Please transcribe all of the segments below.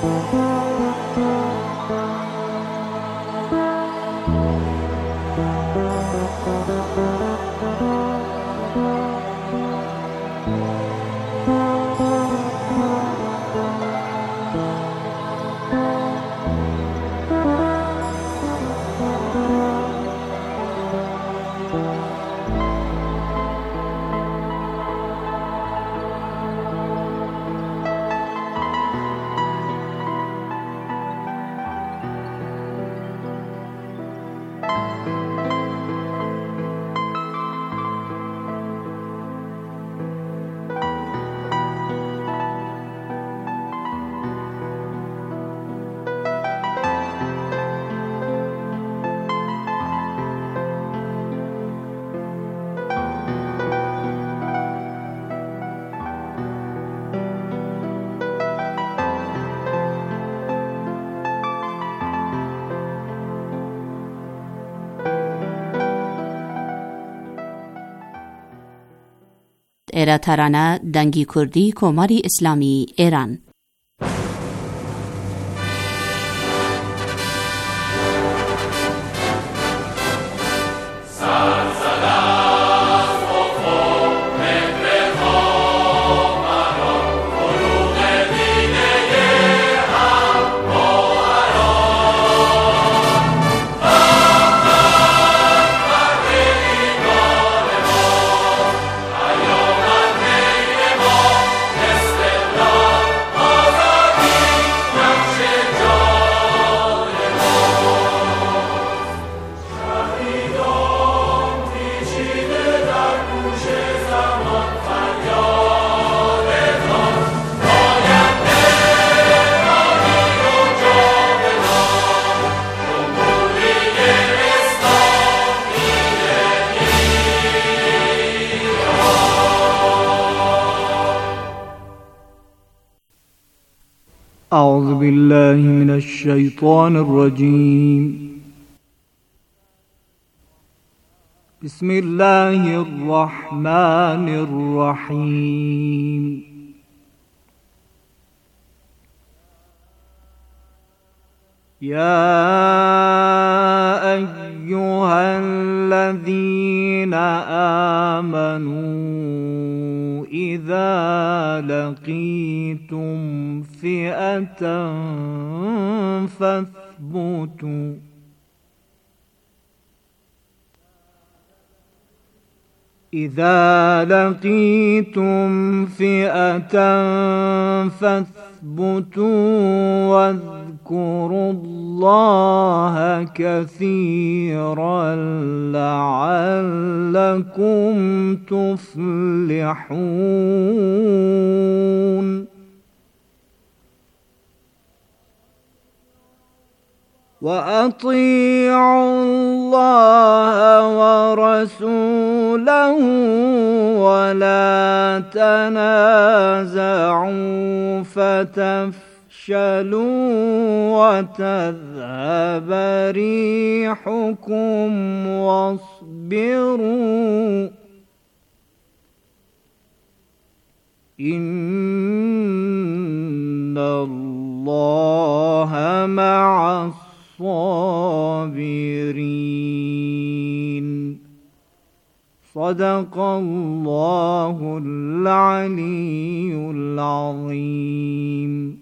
ایرا ترانه دنگی کردی کماری اسلامی ایران. أعوذ بالله من الشيطان الرجيم. بسم الله الرحمن الرحيم. يا أيها الذين آمنوا إذا لقيتم فئة فاثبتوا إذا لقيتم فئة فاثبتوا واذكروا الله كثيرا لعلكم تفلحون. وأطيعوا الله ورسوله ولا تنازعوا فتفشلوا وتذهب ريحكم واصبروا إن الله مع الصابرين. صدق الله العلي العظيم.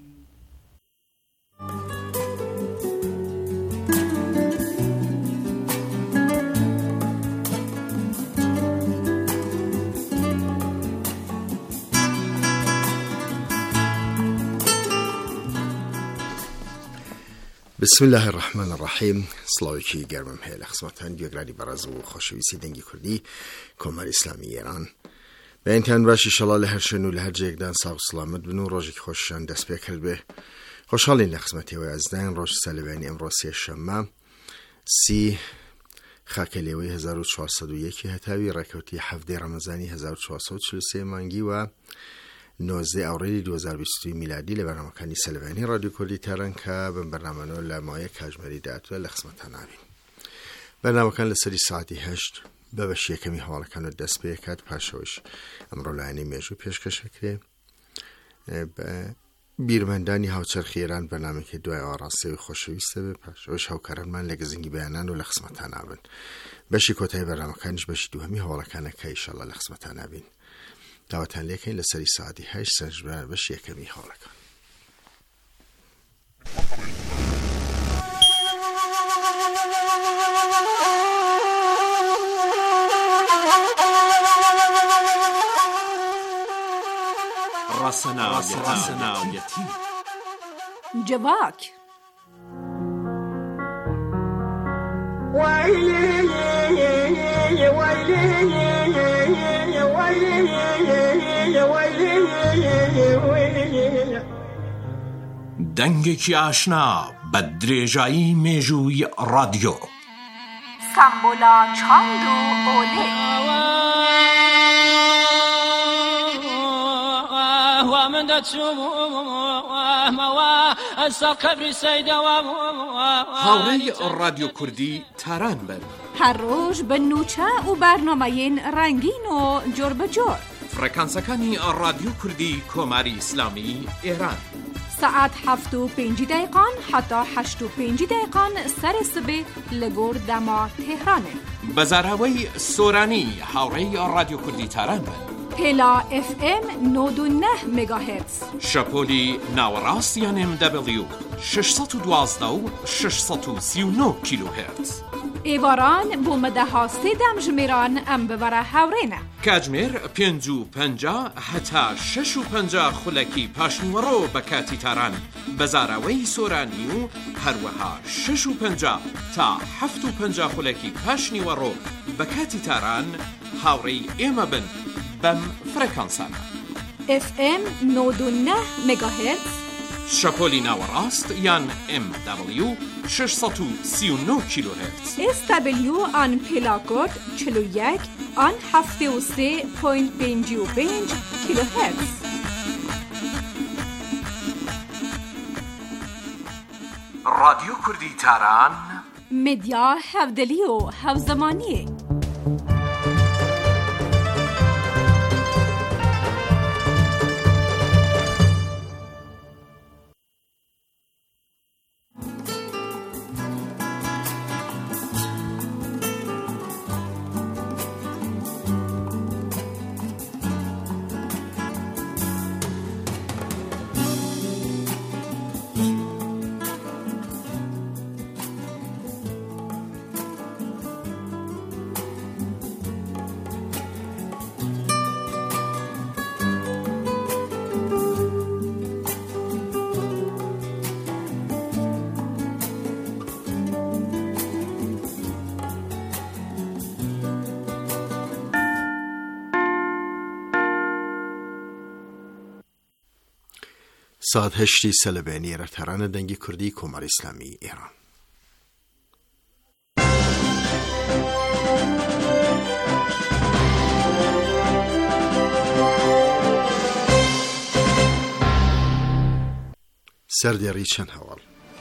بسم الله الرحمن الرحیم. سلاوکی گرمم هیل خدمتتان گوگرانی برازو خوشویسی دنگی کردی کمر اسلامی ایران. به این تن باش انشالله لهر شنو لهر جیگدان ساق سلامت بنو روزی که خوششان دست بکرد به خوشحالین لخدمتی و ازدن روز سالبانی امروزی شنبه 30 خاکلیوی 1401 هتاوی رکوتی 7 رمضانی 1443 مانگی و 19 آوریل 2022 میلادی لبرنامه کنی سلوانی رادیو کردی تهران که به برنامه نو لمایه کاجمری دات و لخدمتتان آوین. برنامه کن لسری ساعتی 8 به بشی کمی حواله کنو دست بیکد پاشوش امرو لعنی میجو پیشکش کرده به بیرمەندانی هاوچەرخی ئێران بەنامێکی دوای ئاڕاستی و خۆشەویستە بێ پاش ئەوش هاوکارانمان لە گزنگی بەیانان و لە خزمەتان نابن. بەشی کۆتایی بەرنامەکانیش بەشی دووهەمی هەواڵەکانەکە ئینشەڵڵا لە خزمەتان نابین. داوەتان لێکەین لەسەری ساعەتی 8 سەرنجبە بەشی یەکەمی هەواڵەکان. ڕەسەناویەتی جواک دەنگێکی ئاشنا بە درێژایی مێژووی ڕادیۆ سامبۆلا چاند و ئۆلێ من هاوڕێی ڕادیۆ کوردی تاران بن هەر ڕۆژ بە نوچە و بەرنامەیەن ڕەنگین و جۆر بەجۆر فڕێکانسەکانی ڕادیۆ کوردی کۆماری ئیسلامی ئێران سەعات 7:05 حتا 8:05 سەر سبێ لە گۆر دەما تێهرانێ بەزاراوەی سۆرانی هاوڕێی ڕادیۆ کوردی تاران بن پێلا FM 99 مگاهرتز شەپۆلی ناوەڕاستیان MW 612 و 639 کیلوهرتز ئێواران بۆ مەدەها سێدەم ژمێران ئەم ببەرە هاوڕێنە کاتژمێر 5:50 هەتا 6:50 خولەکی پاشنیوەڕۆ بە کاتی تاران بەزاراوەی سۆرانی و هەروەها 6:50 تا 7:50 خولەکی پاشنیوەڕۆ بە کاتی تاران هاوڕێی ئێمە بن بەم فرەکانسانە FM 99 مگاهرتز شەپۆلی ناوەڕاست یان MW 639 کیلوهرتز SW آن پێلاکۆد 41 آن 73.55 کیلوهرتز ڕادیۆ کوردی تاران مدیا هەودەلی و هەوزەمانیە ساعت 8 سەلەبێنی ڕێتەرانە دەنگی کوردی کۆماری ئیسلامی ئێران. سەردێڕی چەند هەواڵ.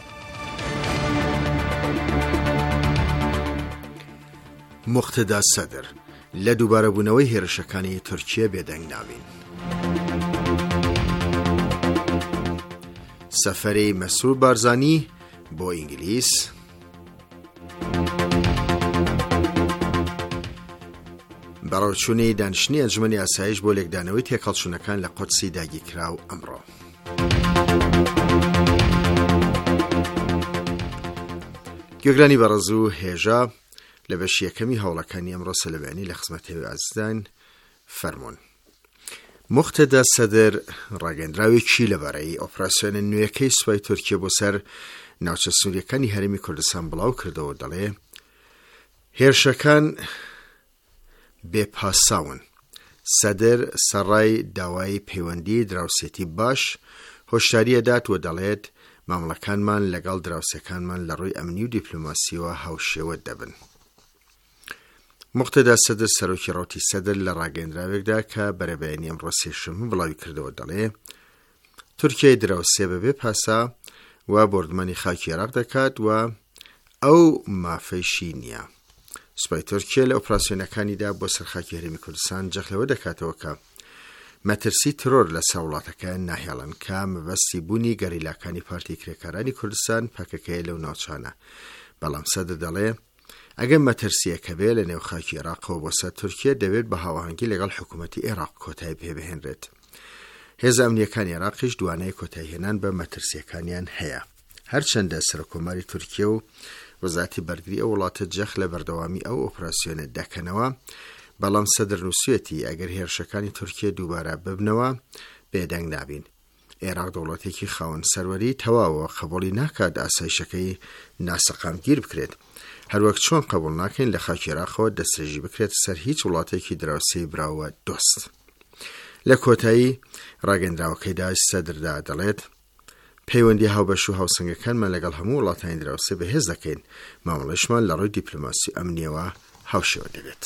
موختدا سەدر لە دووبارەبوونەوەی هێرشەکانی تورکیە بێدەنگ ناوین. سەفەری مەسعود بارزانی بۆ ئینگلیس. بەڕێوەچوونی دانیشتنی ئەنجومەنی ئاسایش بۆ لێکدانەوەی تێکەڵچوونەکان لە قودسی داگیرکراو ئەمڕۆ. گوێگرانی بەڕێز و هێژە لە بەشی یەکەمی هەوڵەکانی ئەمڕۆ سەلەبێنی لە خزمەتەوەی ئازیزان فەرموون. موختدا سەدر ڕاگەندراوێکی لەبارەی ئۆپراسیۆنە نوێیەکەی سوپای تورکیە بۆ سەر ناوچە سووریەکانی هەرێمی کوردستان بڵاو کردەوە. دەڵێ هێرشەکان بێپاساون. سەدر سەڕای داوای پەیوەندی دراوسێتی باش هۆشداریە دات و دەڵێت مامەڵەکانمان لەگەڵ دراوسەکانمان لە ڕووی ئەمنی و دیپلۆماسیەوە هاوشێوە دەبن. موختدا سەدر سەرۆکی ڕۆتی سەدر لە ڕاگەیەندراوێکدا کە بەرەبەیانی ئەمڕۆ سێشەممە بڵاوی کردەوە دەڵێ تورکیای دراوسێ بەبێ پاسا و بردمانی خاکی عێراق دەکات و ئەو مافەیشی نییە. سوپای تورکیە لە ئۆپراسیۆنەکانیدا بۆ سەر خاکی هەرێمی کوردستان جەخلەوە دەکاتەوە کە مەترسی ترۆر لە سەوڵاتەکە ناهێڵن کە مەبەستی بوونی گەریلاکانی پارتی کرێکارانی کوردستان پەکەکەیە لەو ناوچانە. بەڵام سەدر دەڵێ ئەگەر مەترسیەکە بێ لە نێوخاکی عێراقەوە بۆ سەر تورکیە دەوێت بە هاوەهەنگی لەگەڵ حکوومەتی عێراق کۆتایی پێبهێنرێت. هێزە ئەمنیەکانی عێراقیش دوانەیە کۆتایی هێنان بە مەترسیەکانیان هەیە. هەرچەندە سەرۆکۆماری تورکیە و وەزارەتی بەرگری ئەو وڵاتە جەخ لە بەردەوامی ئەو ئۆپراسیۆنە دەکەنەوە، بەڵام سەدر نووسێتی ئەگەر هێرشەکانی تورکیە دووبارە ببنەوە بێدەنگ نابین. عێراق دەوڵەتێکی خاوەن سەروەری تەواوە قبوڵی ناکات ئاسایشەکەی ناسەقامگیر بکرێت، هەروەک چۆن قبول ناکەین لە خاکی عێراقەوە دەستێژی بکرێت سەر هیچ وڵاتێکی دراوسەی براوە دۆست. لە کۆتایی ڕاگەندراوەکەیدا سەدردا دەڵێت پەیوەندی هاوبەش و هاوسەنگەکانمان لەگەڵ هەموو وڵاتانی دراوسێ بەهێز دەکەین، مامەڵەشمان لە ڕووی دیپلۆماسی ئەمنیەوە هاوشێوە دەبێت.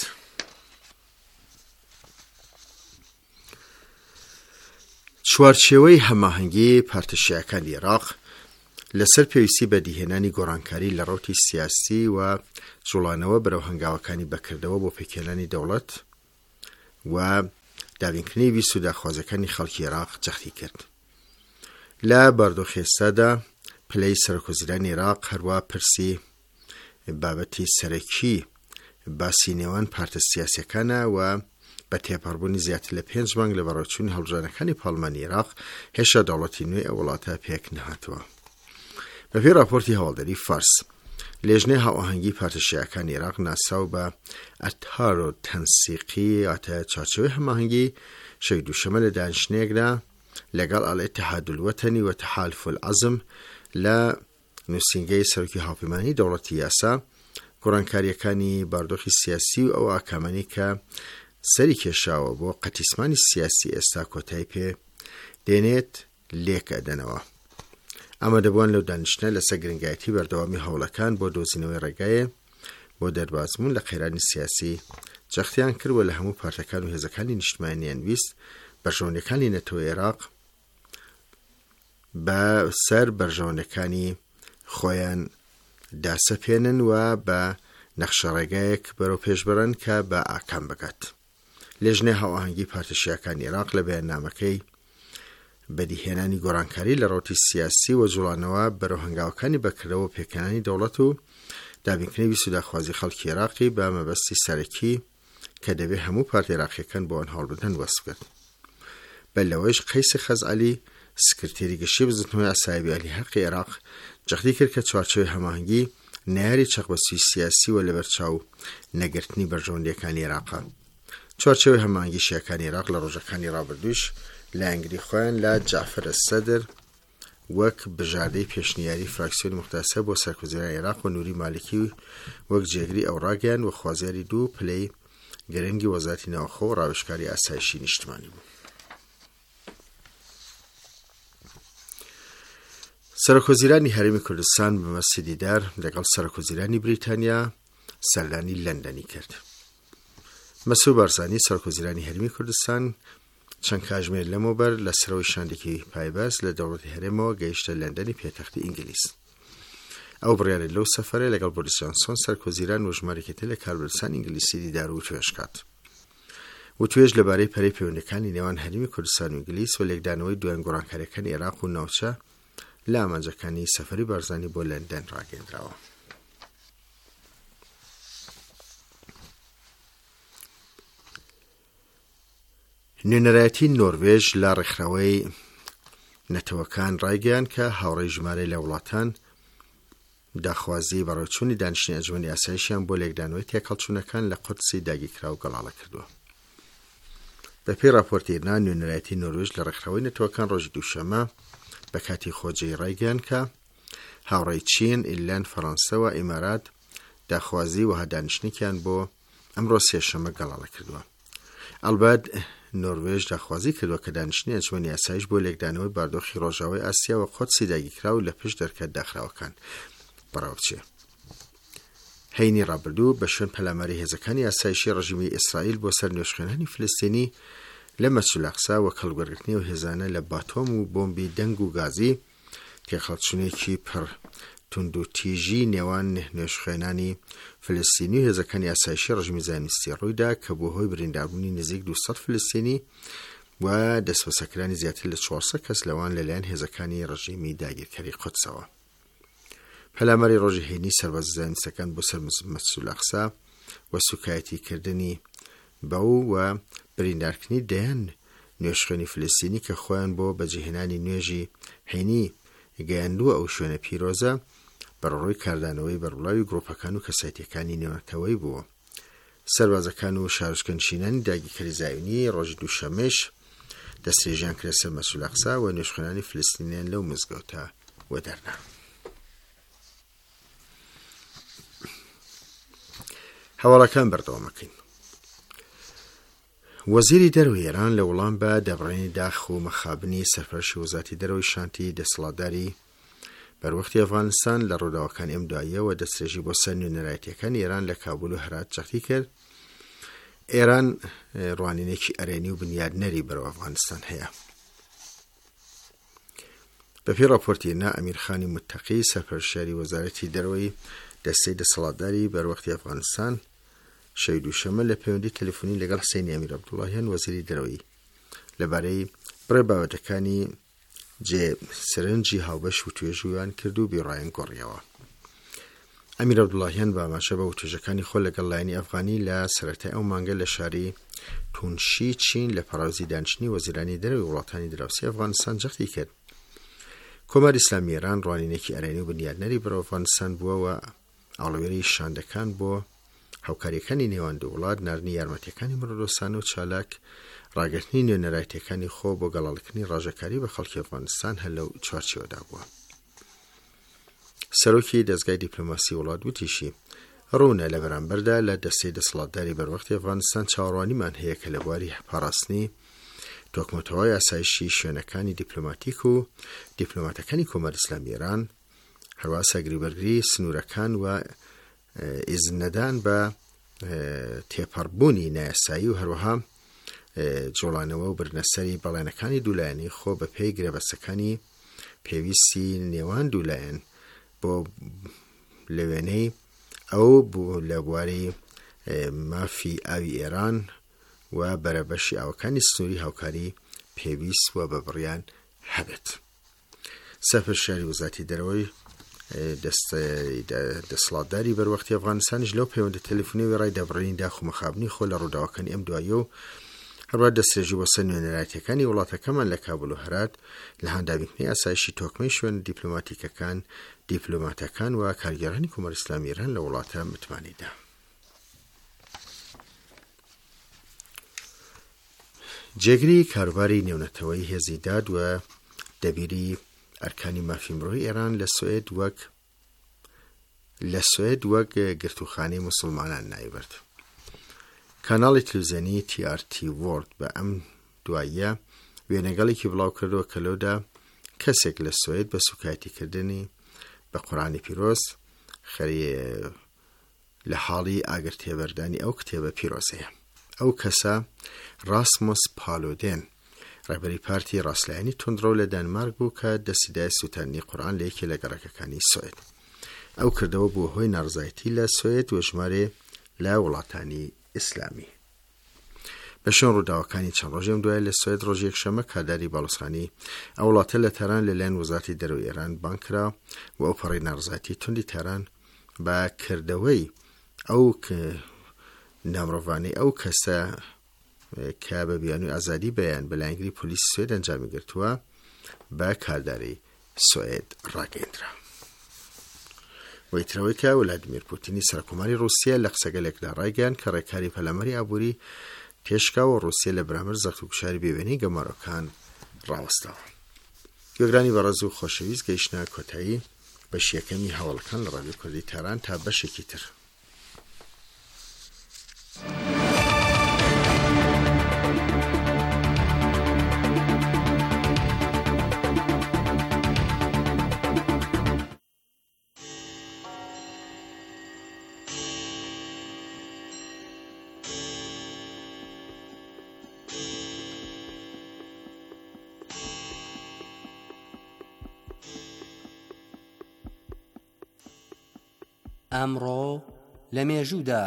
چوارچێوەی هەماهەنگی پارتەشیەکانی عێراق لەسەر پێویستی بەدیهێنانی گۆڕانکاری لە ڕوتی سیاسی و جوڵانەوە بەرەو هەنگاوەکانی بەکردەوە بۆ پێکێنانی دەوڵەت و دابینکردنی ویست و داخوازەکانی خەڵکی عێراق جەختی کرد. لە بەردۆخێستادا پلەی سەرۆکوەزیرانی عێراق هەروە پرسی بابەتی سەرەکی باسی نێوان پارتە سیاسیەکانە و بە تێپەڕبوونی زیاتر لە 5 مانگ لە بەڕێوەچوونی هەڵبژاردنەکانی پاڵمانی عێراق هێشتا دەوڵەتی نوێ ئەو وڵاتە پێک نەهاتووە. بەپێی راپۆرتی هەواڵدەری فارس، لێژنەی هاوئاهەنگی پارتەشیەکانی عێراق ناساو بە ئەتار و تەنسیقی ئاتە چارچێوەی هەماهەنگی شەوی دووشەمە لە دانیشتنێکدا لەگەڵ ئەڵئیتیحاد الوەتەنی و تەحالف العەزم لە نووسینگەی سەرۆکی هاوپەیمانی دەوڵەتی یاسا گۆڕانکاریەکانی باردۆخی سیاسی و ئەو ئاکامانی کە سەری کێشاوە بۆ قەتیسمانی سیاسی ئێستا کۆتایی پێ دێنێت لێکەدەنەوە. ئەمە دەبووان لەو دانیشتنە لەسەر گرنگایەتی بەردەوامی هەوڵەکان بۆ دۆزینەوەی ڕێگایە بۆ دەربازبوون لە قەیرانی سیاسی جەختیان کردوە لە هەموو پارتەکان و هێزەکانی نیشتمانیان ویست بەرژەوەندەکانی نەتۆی عێراق بە سەر بەرژەوەندەکانی خۆیان داسەپێنن و بە نەخشە ڕێگایەک بەرەو پێشبەرن کە بە ئاکام بکات. لێژنەی هاوئاهەنگی پارتەشیەکانی عێراق لە بەیاننامەکەی بەدیهێنانی گۆڕانکاری لە ڕۆتی سیاسی و جوڵانەوە بەرەو هەنگاوەکانی بەکردەوە پێکەنانی دەوڵەت و دابینکردنی ویست و داخوازی خەڵکی عێراقی بە مەبەستی سەرەکی کە دەبێت هەموو پارتی عێراقیەکان بۆ ئەوان هەوڵبدەن وەسف کرد. بەلەوەیش قەیسی خەزعەلی سکرتێری گشتی بزنەوەی ئاسایبی ئەلیحەقی عێراق جەختی کرد کە چوارچێوەی هەماهەنگی نەیاری چەقبەسووی سیاسی و لەبەرچاو نەگرتنی بەرژەوەندیەکانی عێراقە. چوارچێوەی هەماهەنگی شیعەکانی عێراق لە ڕۆژەکانی ڕابردووش لایەنگری خۆیان لە جعفەر السەدر وەک بژاردەی پێشنیاری فراکسیۆنی مختەسە بۆ سەرکوزێرای عێراق و نووری مالکی وەک جێگری ئەوڕاگیان و خوازیاری دوو پلەی گەرەنگی وەزارەتی ناوخۆ و ڕاوێژکاری ئاسایشی نیشتمانی بوو. سەرۆکوەزیرانی هەرێمی کوردستان بە مەبەستی دیدار لەگەڵ سەرۆکوەزیرانی بریتانیا سەردانی لەندەنی کرد. مەسعود بارزانی سەرۆکوەزیرانی هەرێمی کوردستان چەند کاتژمێر لەمەوبەر لە سەرەوەی شاندێکی پایبەست لە دەوڵەتی هەرێمەوە گەیشتە لەندەنی پێتەختی ئینگلیز. ئەو بڕیارە لەو سەفەرە لەگەڵ بۆریس جانسۆن سەرکوەزیران و ژمارەیەکێتر لە کاربەرستان ئینگلیسی دیدار و توێژ کات. وتوێژ لەبارەی پەرەی پەیوەندیەکانی نێوان هەرێمی کوردستان و ئینگلیس و لێکدانەوەی دوایین گۆڕانکاریەکانی عێراق و ناوچە لە ئامانجەکانی سەفەری بارزانی بۆ لەندەن ڕاگەیەندراوە. نوێنەرایەتی نۆروێژ لە ڕێکخراوەی نەتەوەکان ڕایگەیان کە هاوڕێی ژمارەی لە وڵاتان داخوازی بەڕێوەچوونی دانیشتنی ئەنجومەنی ئاسایشیان بۆ لێکدانەوەی تێکەڵچوونەکان لە قودسی داگیرکرا و گەڵاڵە کردووە. بەپێی راپۆرتێرنا نوێنەرایەتی نۆروێژ لە ڕێکخراوەی نەتەوەکان ڕۆژی دووشەمە بە کاتی خۆجێی ڕایگەیان کە هاوڕێی چین، ئیرلەند، فەڕەنسا و ئیمارات داخوازی و هەدانیشتنێکیان بۆ ئەمڕۆ سێشەمە گەڵاڵە کردووە. ئەلبەت نۆروێژ داخوازی کردووە کە دانیشتنی ئەنجومەنی ئاسایش بۆ لێکدانەوەی باردۆخی ڕۆژاوای ئاسیا و قودسی داگیرکرا و لە پشت دەرکەت داخراوەکان بەڕاوچێ. هەینی ڕابردوو بە شوێن پەلاماری هێزەکانی ئاسایشی ڕژیمی ئیسرائیل بۆ سەر نوێژخێنانی فلستینی لە مەسجد ئەڵەقسا و کەڵوەرگرتنی و هێزانە لە باتۆم و بۆمبی دەنگ و گازی تێخەڵچوونێکی پڕ تونند و تیژی نێوان نوێژخێنانی فلستینی و هێزەکانی ئاسایشی ڕژیمی زایۆنیستی ڕوویدا کە بۆ هۆی برینداربوونی نزیک 200 فلستینی و دەستبەسەکرانی زیاتر لە 400 کەس لەوان لەلایەن هێزەکانی ڕژیمی داگیرکەری قودسەوە. پەلاماری ڕۆژی هەینی سەرباز زانستەکان بۆ سەر مەسجد الاقصا و سوکایەتی کردنی بەو و بریندارکردنی دەیان نوێژخوێنی فلستینی کە خۆیان بۆ بەجێهێنانی نوێژی هەینی گەیاندووە ئەو شوێنە پیرۆزە بەڕۆی کاردانەوەی بەربڵاوی گرۆپەکان و کەسایەتیەکانی نێونەتەوەی بووە. سەربازەکان و شارۆچکەنشینانی داگیرکەری زایونی ڕۆژی دووشەمەش دەستێژیان کرد سەر مەسجد الاقصا و نوێژخوێنانی فلستینیان لەو مزگەوتە وەدەرنا. هەواڵەکان بەردەوامەکەین. وەزیری دەرەوەی ئێران لە وەڵام بە دەبڕێنی داخ و مەخابنی سەرپەرشی وەزارەتی دەرەوەی شانتی دەسەڵاتداری بەروەختی ئەفغانستان لە ڕووداوەکانی ئەم دواییەوە دەستێژی بۆ سەر نوێنەرایەتیەکانی ئێران لە کابول و هەرات جەختی کرد. ئێران ڕوانینێکی ئەرێنی و بنیادنەری بەرەو ئەفغانستان هەیە. بەپێی ڕاپۆرتینا ئەمیرخانی متتەقی سەرپەرشیاری وەزارەتی دەرەوەی دەستەی دەسەڵاتداری بەروەختی ئەفغانستان شەوی دووشەمە لە پەیوەندی تەلەفۆنی لەگەڵ حسێنی ئەمیر عەبدوڵڵاهیان وەزیری دەرەوەی لەبارەی بڕێ بابەتەکانی سەرنجی هاوبەش و توێژویان کرد و بیڕایەن گۆڕیەوە. ئەمیر عەبدوڵڵاهیان بە ئاماژە بە وتوێژەکانی خۆ لەگەڵ لایەنی ئەفغانی لە سەرەتای ئەو مانگە لە شاری تونشی چین لە پەراوزی دانیشتنی وەزیرانی دەرەوەی وڵاتانی دراوسی ئەفغانستان جەختی کرد. کۆماری ئیسلامی ئێران ڕوانینێکی ئەرێنی و بنیادنەری بەرەو ئەفغانستان بووە و ئاڵوێرەی شاندەکان بۆ هاوکاریەکانی نێوان دوو وڵات، ناردنی یارمەتیەکانی مرۆرۆسانە و چالاک، ڕاگررتنی نوێنەرایەتیەکانی خۆ بۆ گەڵاڵکردنی ڕاژەکاری بە خەڵکی ئەفغانستان هەر لەو چوارچێوەدا بووە. سەرۆکی دەستگای دیپلۆماسی وڵات وتیشی ڕوونە لە بەرامبەردا لە دەستەی دەسەڵاتداری بەروەختی ئەفغانستان چاوەڕوانیمان هەیە کە لە بواری پاراستنی تۆکمەتەوەی ئاسایشی شوێنەکانی دیپلۆماتیک و دیپلۆماتەکانی کۆماری ئیسلامی ئێران هەروە سەگریبەرگری سنوورەکان و ئیزنەدان بە تێپەڕبوونی نایاسایی و هەروەها جۆڵانەوە و برنەسەری بەڵێنەکانی دوولایەنی خۆ بە پێی گرێبەستەکانی پێویستی نێوان دوولایەن بۆ لە وێنەی ئەو لە بواری مافی ئاوی ئێران و بەرەبەشی ئاوەکانی سنووری هاوکاری پێویست و بە بڕیان هەبێت. سەرپەرشیاری وەزارەتی دەرەوەی دەسەڵاتداری بەروەختی ئەفغانستانیش لەو پەیوەندی تەلەفۆنیەوەی ڕای دەبڕێنی داخ و مەخابنی خۆ لە ڕووداوەکانی ئەم دواییە و هەروە دەستێژی بۆ سەر نوێنەرایەتیەکانی وڵاتەکەمان لە کابل و هەرات لە هەنداوینکردنی ئاسایشی تۆکمەی شوێن دیپلۆماتیکەکان، دیپلۆماتەکان و کارگەرانی کۆماری ئیسلامی ئێران لە وڵاتە متمانیدا. جێگری کاروباری نێونەتەوەی هێزی داد و دەبیری ئەرکانی مافی مرۆیی ئێران لە سوێد وەک گرتوخانەی موسڵمانان نایبرد. کاناڵی تلڤیزیۆنی TRT World بە ئەم دواییە وێنەگەڵێکی بڵاو کردەوە کە لەودا کەسێک لە سوێد بە سوکایەتیکردنی بە قورئانی پیرۆز لە حاڵی ئاگرتێبەردانی ئەو کتێبە پیرۆزەیە. ئەو کەسە راسمۆس پالۆدێن ڕێبەری پارتی ڕاستلایەنی تۆندرۆ لە دانمارک بوو کە دەسیدای سووتاندنی قورئان لە یەکێ لە گەڕەکەکانی سوێد. ئەو کردەوە بوو هۆی ناڕزایەتی لە سوێد و ژمارە لە وڵاتانی ئیسلامی. بە شوێن ڕووداوەکانی چەند ڕۆژێم دوای لە سوێد ڕۆژ یەکشەمە کاداری باڵوسخانی ئەو وڵاتە لە تەران لەلایەن وەزارەتی دەرەوەی ئێران بانکرا و ئەو پەڕی ناڕزایەتی توندی تەران بە کردەوەی ئەو نامڕۆڤانەی ئەو کەسە کە بە بیانووی ئازادی بەیان بەلایەنگری پۆلیسی سوێد ئەنجامی گرتووە بە کارداری سوێد ڕاگەیەندرا. وەیترەوەی کە ولادیمیر پوتینی سەرکۆماری رووسیا لە قسەگەلێکدا ڕایگەیاند کە ڕێکاری پەلامەری ئابووری پێشکا و رووسیا لە بەرامبەر زەخت و کوشاری بێوێنەی گەمارۆکان ڕاوەستاوە. گوێگرانی بەڕێز و خۆشەویست گەیشتنە کۆتایی بەشی یەکەمی هەواڵەکان لە ڕادیۆ کوردی تاران تا بەشێکی تر. ئەمڕۆ لە مێژوودا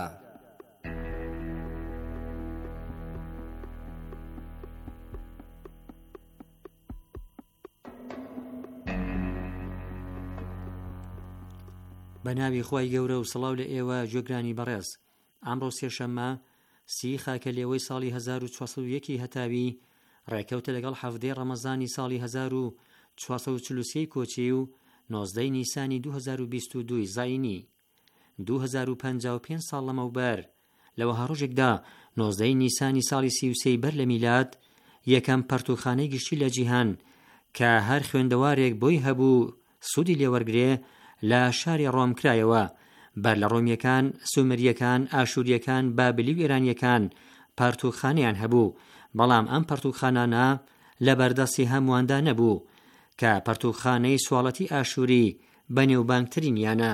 بەناوی خۆی گەورە و سڵاو لە ئێوە گوێگرانی بەڕێز. ئەمڕۆ سێشەممە سی خاکە لێوەی ساڵی 1401 هەتاوی ڕێکەوتە لەگەڵ 17 ڕەمەزانی ساڵی 1443 کۆچی و 19 نیسانی 2022 زاینی 2055 ساڵ لەمەوبەر لەوە هەڕۆژێکدا 19 نیسانی ساڵی 33 بەر لە میلاد یەکەم پەرتوخانەی گشتی لە جیهان کە هەر خوێندەوارێک بۆی هەبوو سوودی لێوەرگرێ لە شاری ڕۆم کرایەوە. بەر لە ڕۆمیەکان، سومریەکان، ئاشوریەکان، بابلی و ئێرانیەکان پەرتوخانەیان هەبوو، بەڵام ئەم پەرتوخانانە لە بەردەستی هەموواندا نەبوو کە پەرتوخانەی سواڵەتی ئاشووری بەنێوبانگترینیانە.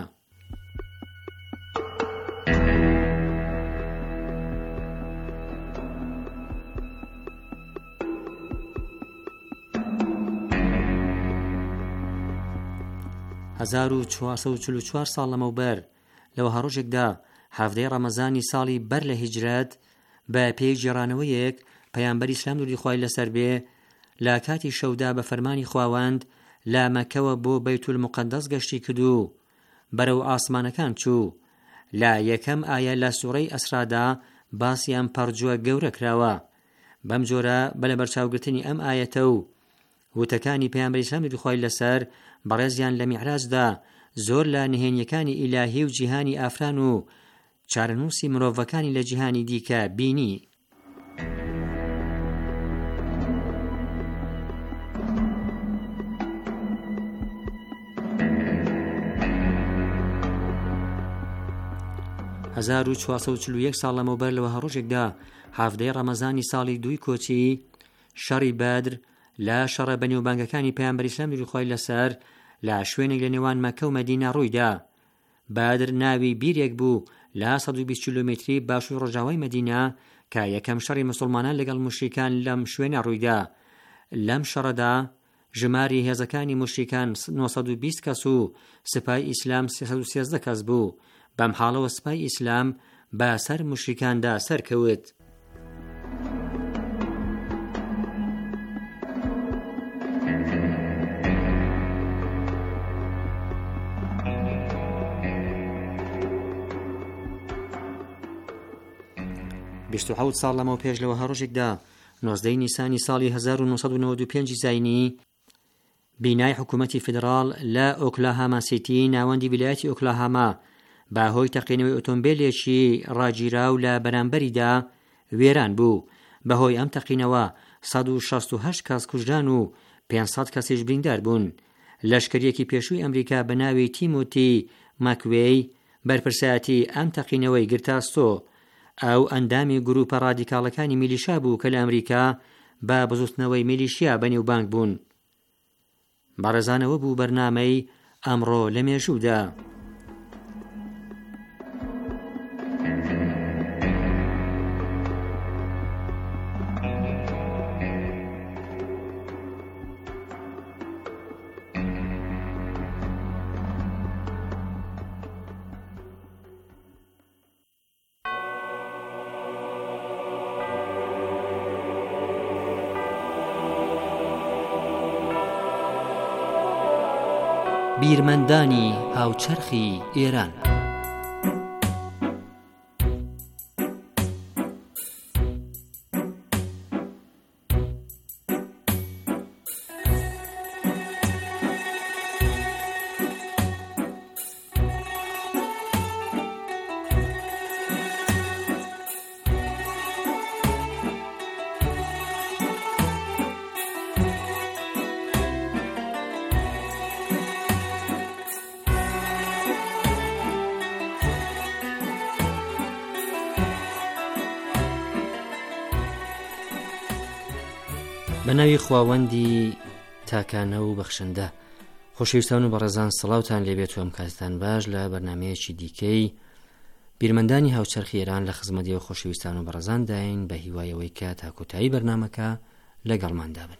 هەزار و 444 ساڵ لەمەوبەر لەوە هەڕۆژێکدا 17 ڕەمەزانی ساڵی بەر لە هیجرەت بە پێی جێڕانەوەیەک پەیامبەری ئیسلام دووری خوای لەسەر بێ لە کاتی شەودا بە فەرمانی خواوەند لە مەکەوە بۆ بەیت المقەدەس گەشتی کردو بەرەو ئاسمانەکان چوو. لە یەکەم ئایە لە سوورەی ئەسرادا باسی ئەم پەرجووە گەورە کراوە. بەم جۆرە بە لە بەرچاوگرتنی ئەم ئایەتە و وتەکانی پەیامبەری ئیسلام دووری خوای لەسەر بەڕێزیان لە میعراجدا زۆر لە نهێنیەکانی ئیلاهی و جیهانی ئافران و چارەنووسی مرۆڤەکانی لە جیهانی دیکە بینی. هەزار و 441 ساڵ لەمەوبەر لەوە هەڕۆژێکدا 17 ڕەمەزانی ساڵی دووی کۆچی شەڕی بەدر لە شەڕە بەنێوبانگەکانی پەیامبەری ئیسلام دووری خوای لەسەر لە شوێنێک لە نێوان مەکە و مەدینە ڕوویدا. بەدر ناوی بیرێک بوو لە 120 کیلۆمتری باشووری ڕۆژاوای مەدینە کە یەکەم شەڕی مسلمانان لەگەڵ مشریکان لەم شوێنە ڕوویدا. لەم شەڕەدا ژماری هێزەکانی مشریکان 920 کەس و سپای ئیسلام 313 کەس بوو. بەم حاڵەوە سپای ئیسلام بە سەر مشریکاندا سەرکەوت. بیست و حەوت ساڵ لەمەوە پێش لەوە هەڕۆژێکدا 19 نیسانی ساڵی 1995 زاینی بینای حکوومەتی فدرال لە ئۆکلاهاما سیتی ناوەندی ویلایەتی ئۆکلاهاما بەهۆی تەقینەوەی ئۆتۆمبیلێکی ڕاگیراو لە بەرامبەریدا وێران بوو. بەهۆی ئەم تەقینەوە 168 کەس کوژران و 500 کەسیش بریندار بوون. لەشکریەکی پێشووی ئەمریکا بە ناوی تیمۆتی ماکوێی بەرپرسایەتی ئەم تەقینەوەی گرتاستۆ. ئەو ئەندامی گروپە ڕادیکاڵەکانی میلیشا بوو کە لە ئەمریکا بە بزوتنەوەی میلیشیا بەنێوبانگ بوون. بەڕێزانەوە بوو بەرنامەی ئەمڕۆ لە مێژوودا. بیرمەندانی هاوچەرخی ئێران. بەناوی خواوەندی تاکانە و بەخشندە. خۆشەویستان و بەڕێزان سڵاوتان لێبێت و ئەم کاتتان باش لە بەرنامەیەکی دیکەی بیرمەندانی هاوچەرخی ئێران لە خزمەتیەوە خۆشەویستان و بەڕێزان داین بە هیوایەوەی کە تا کۆتایی بەرنامەکە لەگەڵماندا بن.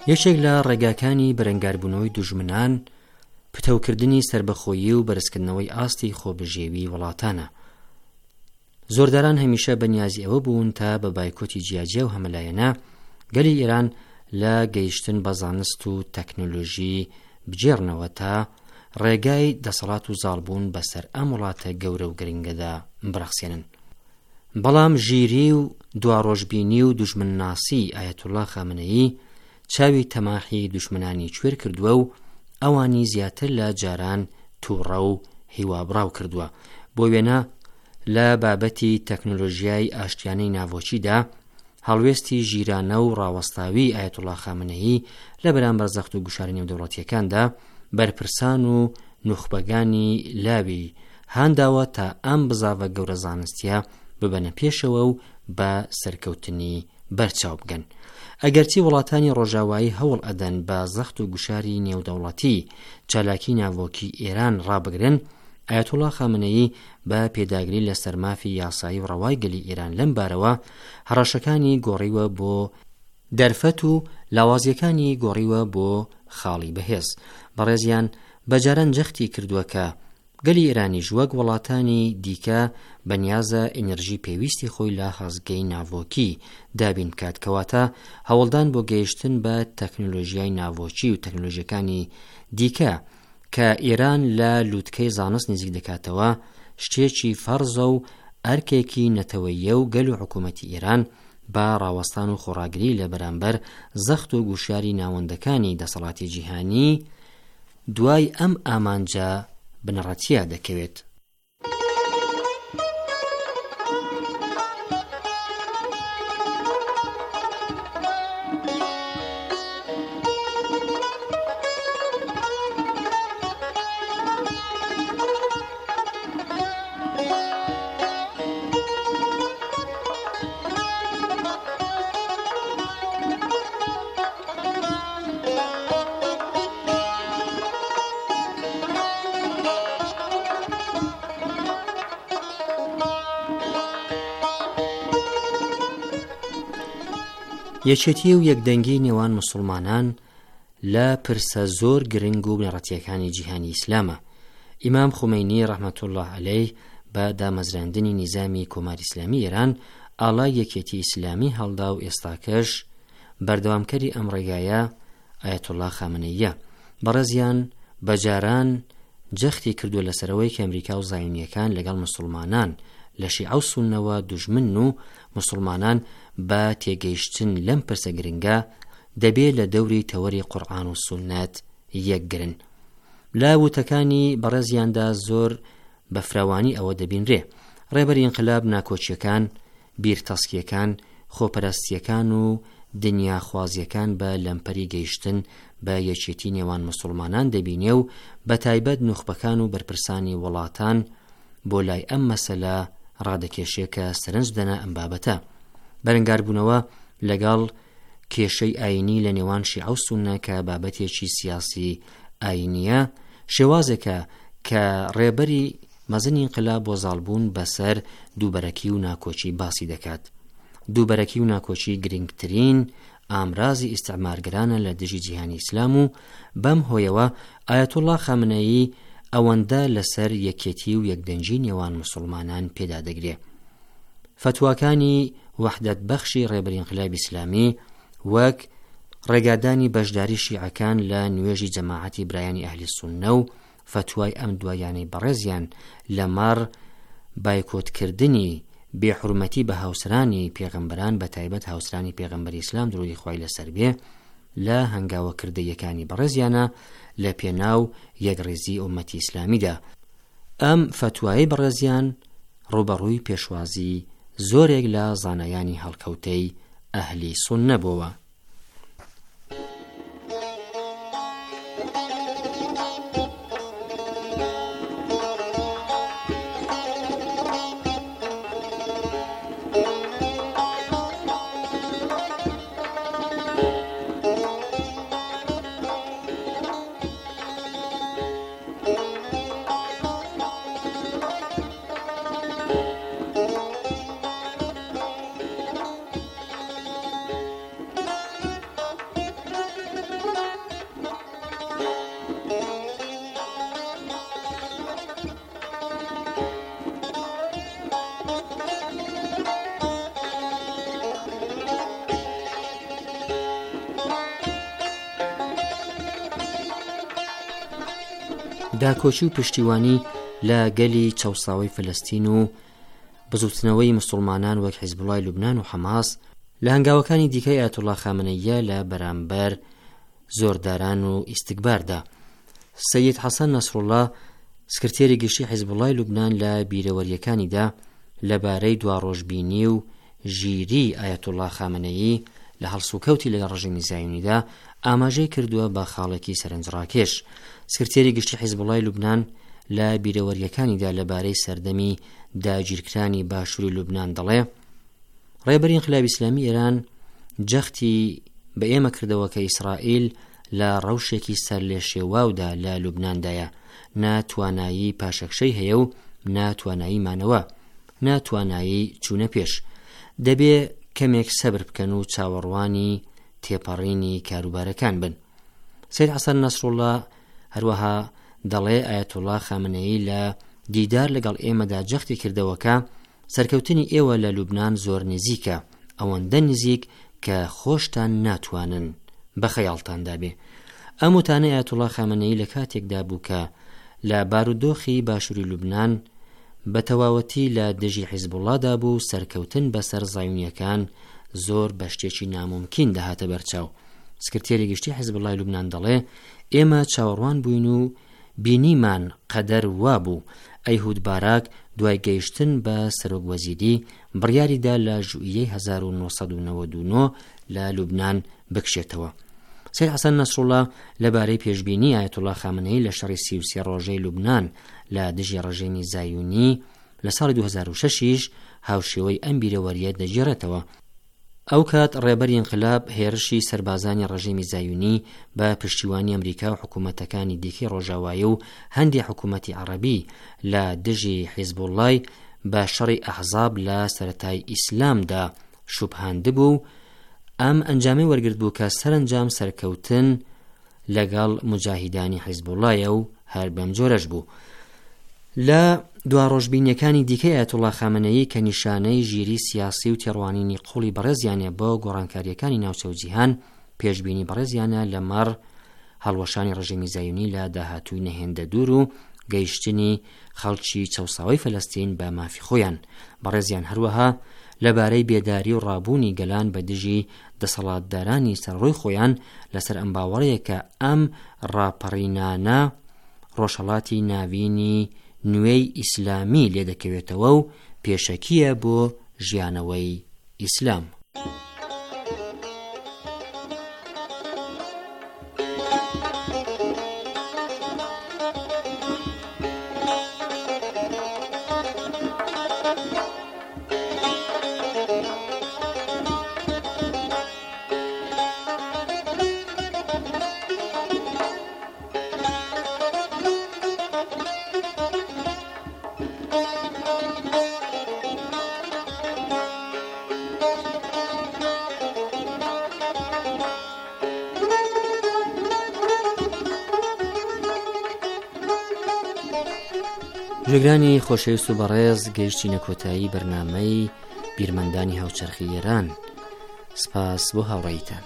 یەکێک لە ڕێگاکانی بەرەنگاربوونەوەی دوژمنان پتەوکردنی سربەخۆیی و بەرزکردنەوەی ئاستی خۆبژێوی وڵاتانە. زۆرداران هەمیشە بەنیازی ئەوە بوون تا بە بایکۆتی جیاجیا و هەمەلایەنە گەلی ئێران لە گەیشتن بە زانست و تەکنۆلۆژی بجێڕنەوە تا ڕێگای دەسەڵات و زاڵبوون بەسەر ئەم وڵاتە گەورە و گرنگەدا بڕەخسێنن. بەڵام ژیری و دواڕۆژبینی و دوژمنناسی ئایەتوڵا خامنەیی چاوی تەماحی دوژمنانی کوێر کردووە و ئەوانی زیاتر لە جاران تووڕە و هیوابڕاو کردووە. بۆ وێنە لە بابەتی تەکنۆلۆژیای ئاشتیانەی ناوۆچیدا هەڵوێستی ژیرانە و ڕاوەستاوی ئایەتوڵا خامنەیی لە بەرامبەر زەخت و گوشاری نێودەوڵەتیەکاندا بەرپرسان و نوخبەگانی لاوی هانداوە تا ئەم بزاوە گەورە زانستیە ببەنە پێشەوە و بە سەرکەوتنی بەرچاو بگەن. ئەگەرچی وڵاتانی ڕۆژاوایی هەوڵ ئەدەن بە زەخت و گوشاری نێودەوڵەتی چالاکی ناوۆکی ئێران ڕابگرن، ئایەتوڵا خامنەیی بە پێداگری لە سەرمافی یاسایی و ڕەوای گەلی ئێران لەم بارەوە هەڕەشەکانی گۆڕیوە بۆ دەرفەت و لاوازیەکانی گۆڕیوە بۆ خاڵی بەهێز. بەڕێزیان بەجاران جەختی کردووە کە گەلی ئێرانیش وەک وڵاتانی دیکە بەنیازە ئێنەرژی پێویستی خۆی لە هەزگەی ناوۆکی دابین بکات، کەواتە هەوڵدان بۆ گەیشتن بە تەکنۆلۆژیای ناوۆچی و تەکنۆلۆژیەکانی دیکە کە ئێران لە لووتکەی زانست نزیک دەکاتەوە شتێکی فەرزە و ئەرکێکی نەتەوەیە و گەل و حکوومەتی ئێران با ڕاوەستان و خۆڕاگری لە بەرامبەر زەخت و گوشاری ناوەندەکانی دەسەڵاتی جیهانی دوای ئەم ئامانجە بنەڕەتیە دەکەوێت. یەکێتی و یەکدەنگی نێوان موسڵمانان لە پرسە زۆر گرنگ و بنەڕەتیەکانی جیهانی ئیسلامە. ئیمام خومەینی ڕەحمەتوڵڵاه عەلەیه بە دامەزراندنی نیزامی کۆماری ئیسلامی ئێران ئاڵای یەکێتی ئیسلامی هەڵدا و ئێستاکەش بەردەوامکەری ئەم ڕێگایە ئایەتوڵا خامنەییە. بەڕێزیان بەجاران جەختی کردووە لەسەرەوەی کە ئەمریکا و زایونیەکان لەگەڵ موسڵمانان لە شیعە و سوننەوە دوژمن و موسڵمانان بە تێگەیشتن لەم پرسە گرنگە دەبێت لە دەوری تەوەری قورئان و سوننەت یەکگرن. لە وتەکانی بەڕێزیاندا زۆر بە فراوانی ئەوە دەبینرێ ڕێبەری ئینقلاب ناکۆچیەکان، بیرتەسکیەکان، خۆپەرستیەکان و دنیاخوازیەکان بە لەمپەری گەیشتن بە یەکێتی نێوان موسڵمانان دەبینێ و بە تایبەت نوخبەکان و بەرپرسانی وڵاتان بۆ لای ئەم مەسەلە ڕادەکێشێ کە سەرنج دەنا ئەم بابەتە. بەرەنگاربوونەوە لەگەڵ کێشەی ئاینی لە نێوان شیعە و سوننە کە بابەتێکی سیاسی ئاینیە شێوازێکە کە ڕێبەری مەزنی ئینقلاب بۆ زاڵبوون بەسەر دووبەرەکی و ناکۆچی باسی دەکات. دووبەرەکی و ناکۆچی گرنگترین ئامرازی ئیستعمارگرانە لە دژی جیهانی ئیسلام و بەم هۆیەوە ئایەتوڵا خامنەیی ئەوەندە لەسەر یەکێتی و یەکدەنگی نێوان موسڵمانان پێدا دەگرێ. فتواکانی وحدەت بەخشی ڕێبەری ئینقلابی ئیسلامی وەک ڕێگادانی بەشداری شیعەکان لە نوێژی جەماعەتی برایانی ئەهلی سوننە و فتوای ئەم دوایانەی بەڕێزیان لەمەڕ بایکۆتکردنی بێحورمەتی بە هاوسرانی پێغەمبەران بە تایبەت هاوسرانی پێغەمبەری ئیسلام درودی خوای لەسەر بێ لە هەنگاوەکردەیەکانی بەڕێزیانە لە پێناو یەکڕێزی ئومەتی ئیسلامیدا. ئەم فتوای بەڕێزیان ڕوبەڕووی پێشوازی زۆرێک لە زانایانی هەڵکەوتەی ئەهلی سوننە بووە. داکۆچی و پشتیوانی لە گەلی چەوساوی فلەستین و بزوتنەوەی مسلمانان وەک حیزبوڵای لوبنان و حەماس لە هەنگاوەکانی دیکەی ئایەتوڵا خامنەییە لە بەرامبەر زۆرداران و ئیستیکباردا. سەید حەسەن نەسڕوڵڵا سکرتێری گشتی حیزبوڵای لوبنان لە بیرەوەریەکانیدا لەبارەی دواڕۆژبینی و ژیری ئایەتوڵا خامنەیی لە هەڵسوکەوتی لەگەڵ ڕژیمی زایونیدا ئاماژەی کردووە بە خاڵێکی سەرنجڕاکێش. سکرتێری گشتی حیزبوڵای لوبنان لە بیرەوەریەکانیدا لەبارەی سەردەمی داگیرکرانی باشووری لوبنان دەڵێ ڕێبەری ئینقلابی ئیسلامی ئێران جەختی بە ئێمە کردەوە کە ئیسرائیل لە ڕەوشێکی سەر لێ شێواودا لە لوبناندایە، ناتوانایی پاشەکشەی هەیە و ناتوانایی مانەوە، ناتوانایی چوونە پێش. دەبێ کەمێک سەبر بکەن و چاوەڕوانی تێپەڕینی کاروبارەکان بن. سەید حەسەن نەسڕوڵڵا هەروەها دەڵێ ئایەتوڵا خامنەیی لە دیدار لەگەڵ ئێمەدا جەختی کردەوەکە سەرکەوتنی ئێوە لە لوبنان زۆر نزیکە، ئەوەندە نزیک کە خۆشتان ناتوانن بە خەیاڵتاندا بێ. ئەم وتانە ئایەتوڵا خامنەیی لە کاتێکدا بوو کە لە بارودۆخی باشووری لوبنان بە تەواوەتی لە دژی حیزبوڵڵادا بوو سەرکەوتن بەسەر زایونیەکان زۆر بە شتێکی ناممکین دەهاتە بەرچاو. سکرتێری گشتی حیزبوڵڵای لوبنان دەڵێ ئێمە چاوەڕوان بووین و بینیمان قەدەر وا بوو ئەیهود باراک دوای گەیشتن بە سەرۆک وەزیری بڕیاریدا لە ژوئیەی 1999 لە لوبنان بکشێتەوە. سەید حەسەن نەسڕوڵڵا لەبارەی پێشبینی ئایەتوڵا خامنەیی لە شەڕی 33 ڕۆژەی لوبنان لە دژی ڕژێمی زایونی لە ساڵی 2006 هاوشێوەی ئەم بیرەوەریە دەگێڕێتەوە. ئەو کات ڕێبەری ئینقلاب هێرشی سەربازانی ڕژیمی زایونی بە پشتیوانی ئەمریکا و حکوومەتەکانی دیکەی ڕۆژاوایە و هەندی حکوومەتی عەرەبی لە دژی حیزبوڵڵای بە شەڕی ئەحزاب لە سەرەتای ئیسلامدا شوبهاندبوو. ئەم ئەنجامی وەرگرت بوو کە سەرنجام سەرکەوتن لەگەڵ مجاهیدانی حیزبوڵڵایە و هەر بەم جۆرەش بوو. لە دواڕۆژبینیەکانی دیکەی ئایەتوڵا خامنەیی کە نیشانەی ژیری سیاسی و تێڕوانینی قوڵی بەڕێزیانە بۆ گۆڕانکاریەکانی ناوچەو جیهان، پێشبینی بەڕێزیانە لەمەڕ هەڵوەشانی ڕژیمی زایونی لە داهاتووی نەهێندە دوور و گەیشتنی خەڵکی چەوساوی فەلەستین بە مافی خۆیان. بەڕێزیان هەروەها لەبارەی بێداری و ڕابوونی گەلان بە دژی دەسەڵاتدارانی سەرڕۆی خۆیان لەسەر ئەم باوەڕەیە کە ئەم ڕاپەڕینانە ڕۆژهەڵاتی ناوینی نوێی ئیسلامی لێ دەکەوێتەوە و پێشەکیە بۆ ژیانەوەی ئیسلام. ژێگرانی خۆشەویست و بەڕێز، گەیشتینە کۆتایی بەرنامەی بیرمەندانی هاوچەرخی ئێران. سپاس بۆ هاوڕێیتان.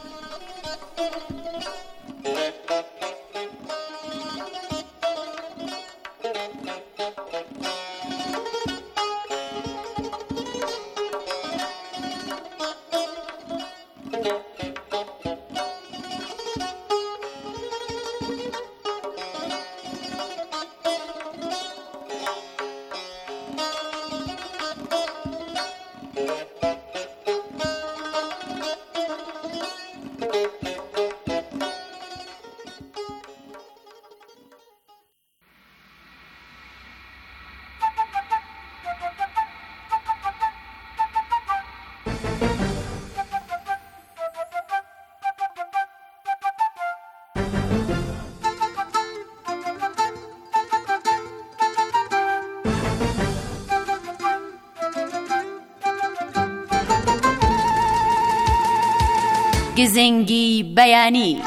گزنگی بەیانی.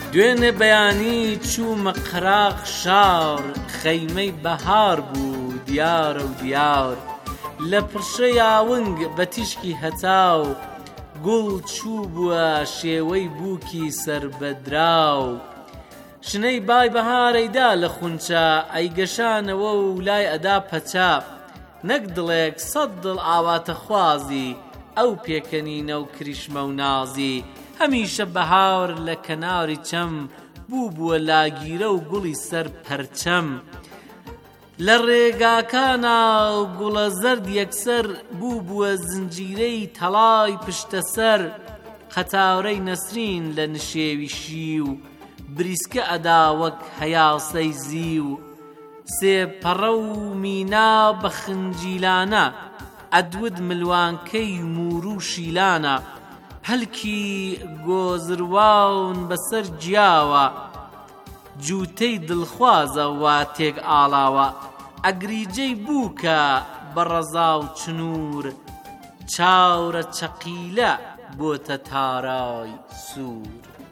دوێنێ بەیانی چوومە قراق شار، خەیمەی بەهار بوو دیارە و دیار، لە پڕشە یاونگ بە تیشکی هەتاو، گوڵ چوو بووە شێوەی بووکی سەربەدراو. شنەی بای بەهارەیدا لە خونچە، ئەیگەشانەوە و لای ئەدا پەچە، نەک دڵێک سەد دڵ ئاواتە خوازی، ئەو پێکەنینە و کریشمە و نازی. هەمیشە بەهار لە کەناری چەم، بوو بووە لاگیرە و گوڵی سەر پەرچەم. لە ڕێگاکانە و گوڵە زەرد یەکسەر، بوو بووە زنجیرەی تەڵای پشتە سەر. قەتاورەی نەسرین لە نشێوی شی و، بریسکە ئەدا وەک هەیاسەی زی و. سێپەڕە و مینا بە خنجیلانە، ئەدود ملوانکەی مور و شیلانە. هەلکی گۆزرواون بەسەر جیاوە، جووتەی دڵخوازە وا تێک ئاڵاوە. ئەگریجەی بووکە بە ڕەزا و چنوور، چاورە چەقیلە بۆتە تارای سوور.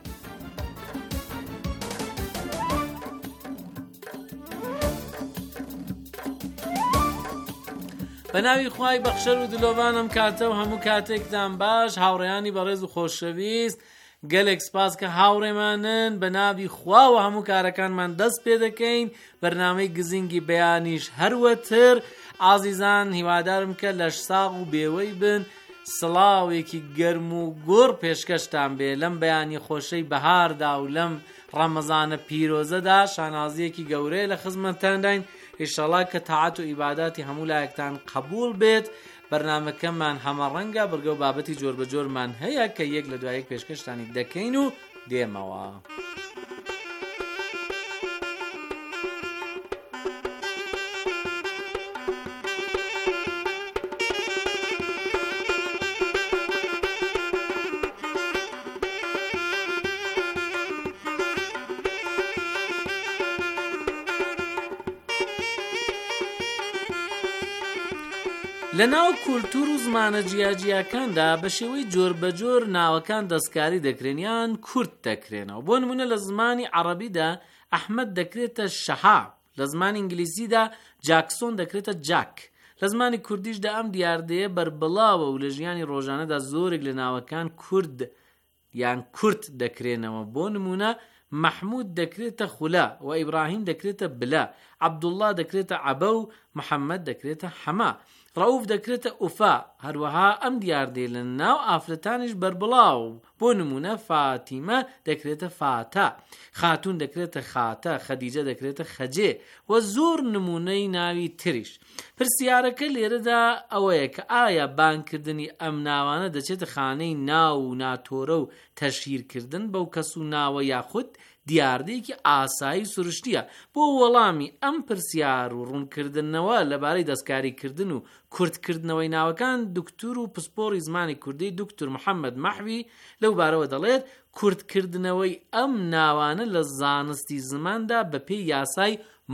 بە ناوی خوای بەخشەر و دلۆڤانم کاتە و هەموو کاتێکتان باش. هاوڕێیانی بەڕێز و خۆشەویست، گەلێک سپاس کە هاوڕێمانن. بە ناوی خوا و هەموو کارەکانمان دەست پێ دەکەین. بەرنامەی گزینگی بەیانیش هەروەتر. ئازیزان، هیوادارم کە لەش ساغ و بێوەی بن. سڵاوێکی گەرم و گۆڕ پێشکەشتان بێ لەم بەیانی خۆشەی بەهاردا و لەم ڕەمەزانە پیرۆزەدا. شانازیەکی گەورەیە لە خزمەتتانداین. ئینشەڵا کە تاعات و ئیباداتی هەموو لایەکتان قبول بێت. بەرنامەکەمان هەمە ڕەنگە بەرگە و بابەتی جۆر بە جۆرمان هەیە کە یەک لە دوایەک پێشکەشتانی دەکەین و دێمەوە. لە ناو کولتور و زمانە جیاجیاکاندا بە شێوەی جۆر بە جۆر ناوەکان دەستکاری دەکرێن یان کورت دەکرێنەوە. بۆ نمونە لە زمانی عەرەبیدا ئەحمەد دەکرێتە شەها، لە زمانی ئینگلیزیدا جاکسۆن دەکرێتە جاک. لە زمانی کوردیشدا ئەم دیاردەیە بەربڵاوە و لە ژیانی ڕۆژانەدا زۆرێک لە ناوەکان کورد یان کورت دەکرێنەوە. بۆ نمونە محمود دەکرێتە خولا و ئیبراهیم دەکرێتە بلا، عەبدوڵڵا دەکرێتە عەبە و محەممەد دەکرێتە حەما، ڕەوف دەکرێتە ئوفا. هەروەها ئەم دیاردەیە لە ناو ئافرەتانیش بەربڵاو. بۆ نمونە فاتیمە دەکرێتە فاتە، خاتون دەکرێتە خاتە، خەدیجە دەکرێتە خەجێ و زۆر نمونەی ناوی تریش. پرسیارەکە لێرەدا ئەوەیە کە ئایا بانکردنی ئەم ناوانە دەچێتە خانەی ناو و ناتۆرە و تەشهیرکردن بەو کەس و ناوە یاخود دیاردەیەکی ئاسایی سروشتیە؟ بۆ وەڵامی ئەم پرسیار و ڕوونکردنەوە لەبارەی دەستکاریکردن و کورتکردنەوەی ناوەکان دکتور و پسپۆڕی زمانی کوردی دکتور محەممەد مەحوی لەو بارەوە دەڵێت کورتکردنەوەی ئەم ناوانە لە زانستی زماندا بە پێی یاسای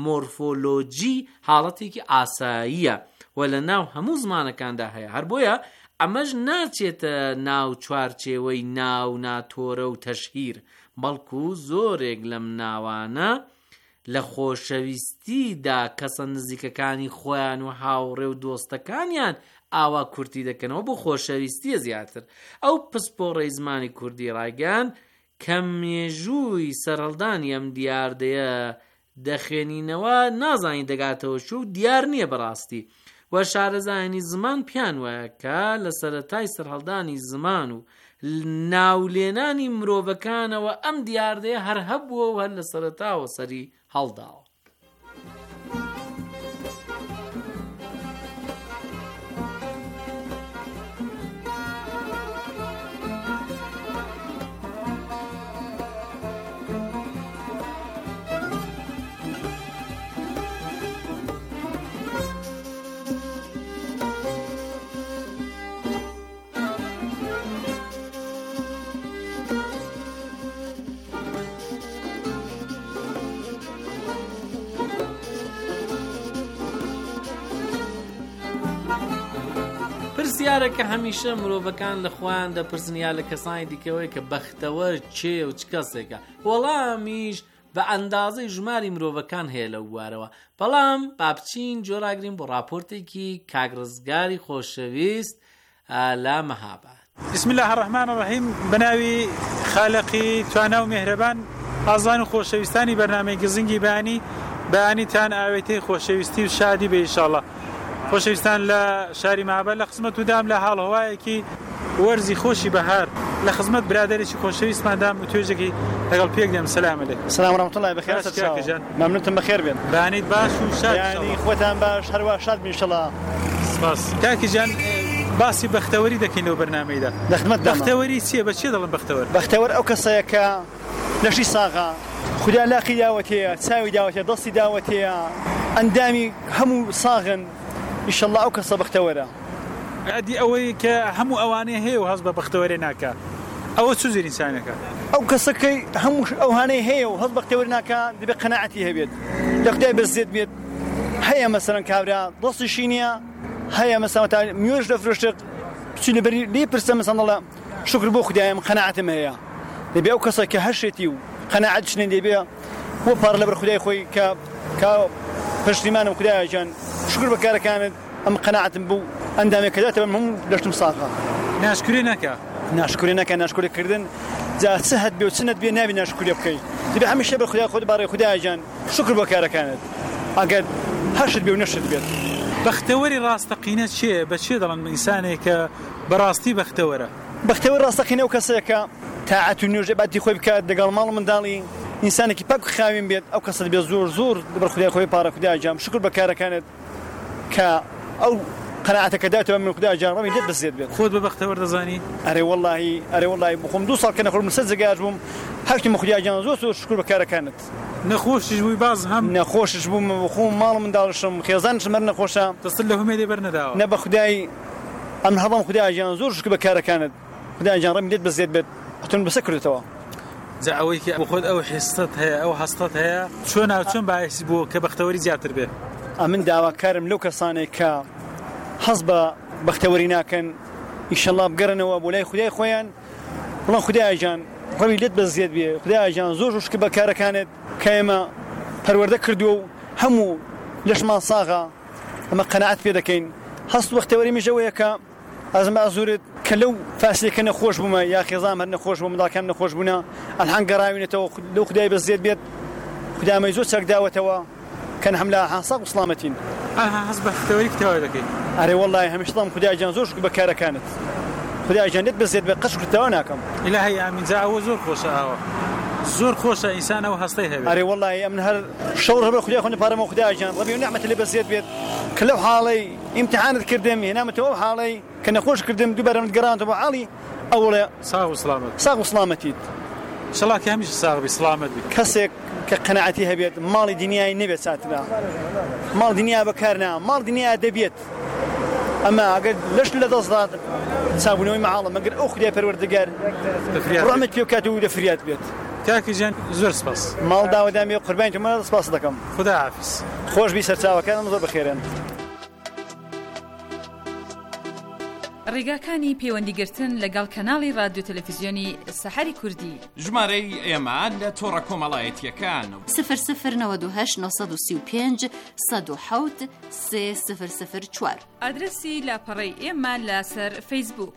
مۆرفۆلۆجی حاڵەتێکی ئاساییە و لە ناو هەموو زمانەکاندا هەیە. هەر بۆیە ئەمەش ناچێتە ناو چوارچێوەی ناو ناتۆرە و تەشهیر، بەڵکو زۆرێک لەم ناوانە لە خۆشەویستیدا کەسە نزیکەکانی خۆیان و هاوڕێ و دۆستەکانیان ئاوا کورتی دەکەنەوە بۆ خۆشەویستیە زیاتر. ئەو پسپۆڕەی زمانی کوردی ڕایگەیاند کە مێژووی سەرهەڵدانی ئەم دیاردەیە دەخێنینەوە نازانی دەگاتەوە چوو دیار نییە بەڕاستی. و شارەزایانی زمان پیان وایە کە لە سەرەتای سەرهەڵدانی زمان و ناولێنانی مرۆڤەکانەوە ئەم دیاردەیە هەر هەبووە و هەر لە سەرەتاوە سەری هەڵداوە. پرسیارە کە هەمیشە مرۆڤەکان لە خۆیان دەپرسن یا لە کەسانی دیکەوەی کە بەختەوەر چێ و چ کەسێکە، وەڵامیش بە ئەندازەی ژماری مرۆڤەکان هەیە لەو بوارەوە. بەڵام با بچین جۆراگرین بۆ راپۆرتێکی کاگڕزگاری خۆشەویست لە مەهاباد. بسم الله الرحمن الرحیم. بەناوی خالقی توانا و میهرەبان، ئازان و خۆشەویستانی بەرنامەی گزنگی بەیانیتان ئاوێتەی خۆشەویستی و شادی بێ ئینشاءالله. خۆشەویستان لە شاری مەهاباد لە خزمەت و دام لە هاڵهەوایەکی وەرزی خۆشی بەهار لە خزمەت برادێکی خۆشەویستماندام و توێژێکی لەگەڵ پێک دێم. سەلام عەلەیکم. سلام ورحمة الله بخير. ممنونتم بخير بێن. بانیت باش و شاد یعنی خۆتان باش، هەروە شاد بن ئینشاءالله. سپاس. کاکی جان، باسی بەختەوەری دەکەین لەو بەرنامەیدا. بەختەوەری چییە؟ بە چی دەڵن بەختەوەر؟ بەختەوەر ئەو کەسەیە کە لەشی ساغا خوددا لاقی داوەتەیە، چاوی داوەتەیە، دەستی داوەتەیە، ئەندامی هەموو ساغن. ئینشاءالله ئەو کەسە بەختەوەرە. عادی ئەوەی کە هەموو ئەوانەیە هەیە و هەست بە بەختەوەرێ ناکە، ئەوە چ زێر ئینسانەکە؟ ئەو کەسەکەی هەموو ئەوانەیە هەیە و هەست بەختەوەر ناکە، دەبێت قەناعەتی هەبێت، لە خودای بەزێت بێت. هەیە مەسەڵەن کابرا دەستیشی نییە، هەیە مەسەڵەن میوێژ دەفرۆشتێک بچی لەبەری لێ پرسە مەسەڵەن دەڵێ شکر بۆ خودایە، من قەناعەتم هەیە. دەبێ ئەو کەسە کە هەشێتی و قەناعەت شنێن دەبێ بۆ پار لەبەر خودای خۆی کە پشتیمانم خودایە جان، شکر بە کارەکانت، ئەم قەناعەتم بوو ئەندامێک کە داتەوە هەموو لەشتم ساغا. ناشکری نەکە. ناشکریکردن جا چ هەت بێ و چ نەت بێ نابی ناشکری بکەی. دەبێ هەمیشە بە خودای خۆت بەڕێ خودایە جان شکر بۆ کارەکانت، ئەگەر هەشت بێ و نەشت بێت. بەختەوەری ڕاستەقینە چییە؟ بە چێ دەڵن ئینسانێک کە بەڕاستی بەختەوەرە؟ بەختەوەر ڕاستەقینە و کەسەیە کە تاعەت و نوێژ باتی خۆی بکات لەگەڵ ماڵ و منداڵی، ئینسانێکی پاک و خاوین بێت. ئەو کەسە دەبێت زۆر لەبەر خودای خۆی پارە خودایە جان شکر بە کارەکانت کە ئەو قەناعەتەکە داتەوە من خودایە جان ڕەمی دێت بەزێت بێت. خۆت بە بەختەوەر دەزانی؟ ئەرێ وەڵڵاهی بخۆم 2 ساڵ کە نەخۆم لەسەر جێگاش بووم، هەشتم خودایە جان زۆر شکر بە کارەکانت. نەخۆشیش بووی باز هەم نەخۆشش بووم، بخۆم ماڵ منداڵشم خێزانشم هەر نەخۆشە، دەستت لە هەمێدێ بەرنەداوە. نە بە خودای ئەم هەڵام خودایە جان زۆر شکر بە کارەکانت، خودایە جان ڕەمی دێت بەزێت بێت، هەتون بەسە کردێتەوە. جا ئەوەی کە بۆ خۆت ئەو حستت هەیە، ئەو هەستت هەیە، چۆن باعث بووە کە بەختەوەری زیاتر بێت؟ ئەمن داواکارم لەو کەسانێک کە هەست بە بەختەوەری ناکەن، ئینشەڵڵا بگەڕنەوە بۆ لای خودای خۆیان، بڵێن خودایە جان ڕەمی لێت بەزێت بێ، خودایە جان زۆر شکر بە کارەکانت کە ئێمە پەروەردە کردووە و هەموو لەشمان ساغا، ئەمە قەناعەت پێ دەکەین. هەست بەختەوەری مژەوەیە کە ئەزم ئازورت کە لەو فاسلێکە نەخۆش بوومە یا خێزام هەر نەخۆش بوو، منداڵەکان نەخۆش بوونە، ئەلحەن گەڕاوینێتەوە لەو خودای بەزێت بێت، خودامەی زۆر چاک داوەتەوە کەن هەم لە حەساق و سڵامەتین. هەست بەختەوەری کتەوە دەکەی؟ ئەرێ وەڵڵاهی هەمیشەڵام خودای جان زۆر شکر بە کارەکانت، خودای جان دێت بەزێت بێ قەش کردەوە ناکەم. ئیلاهی ئامین. جا ئەوە زۆر خۆشە، ئەوە زۆر خۆشە ئینسان ئەو هەستەی هەبێت. ئەرێ وەڵڵاهی ئەم هەر شەور هەبێ خودای خۆن پارەمە خودای جان ڕەبی و نعمەت لێ بەزێت بێت کە لەو حاڵەی ئیمتحانت کردم هێنامەتەوە ئەو حاڵەی کە نەخۆش کردم دووبارەمت گەڕاندەوە بۆ حاڵی ئەوڵێ ساغ و سڵامەتیت. ئینشەڵڵا کە هەمیشە ساغ بی سڵامەت بی. کەسێک کە قەناعەتی هەبێت ماڵی دنیای نەبێت چاترا، ماڵ دنیا بەکارنا، ماڵ دنیا دەبێت، ئەمە ئەگەر لەش لە دەستدات چابوونەوەی مەحاڵە، مەگەر ئەو خودای پەروەردگار ڕەحمەت پێ بکات و دەفریات بێت. کاکی جان زۆر سپاس. ماڵ داوەدامی و قوربانی تۆمە سپاس دەکەم. خودای حافیز. خۆش بی سەرچاوەکانم زۆر بەخێرن. ڕێگاکانی پەیوەندیگرتن لەگەڵ کەناڵی رادیۆ تەلەڤیزیۆنی سەحەری کوردی. ژمارەی ئێمە لە تۆڕە کۆمەڵایەتیەکان 0098 935 107 3004. ئادرسی لاپەڕەی ئێمە لەسەر فەیسبووک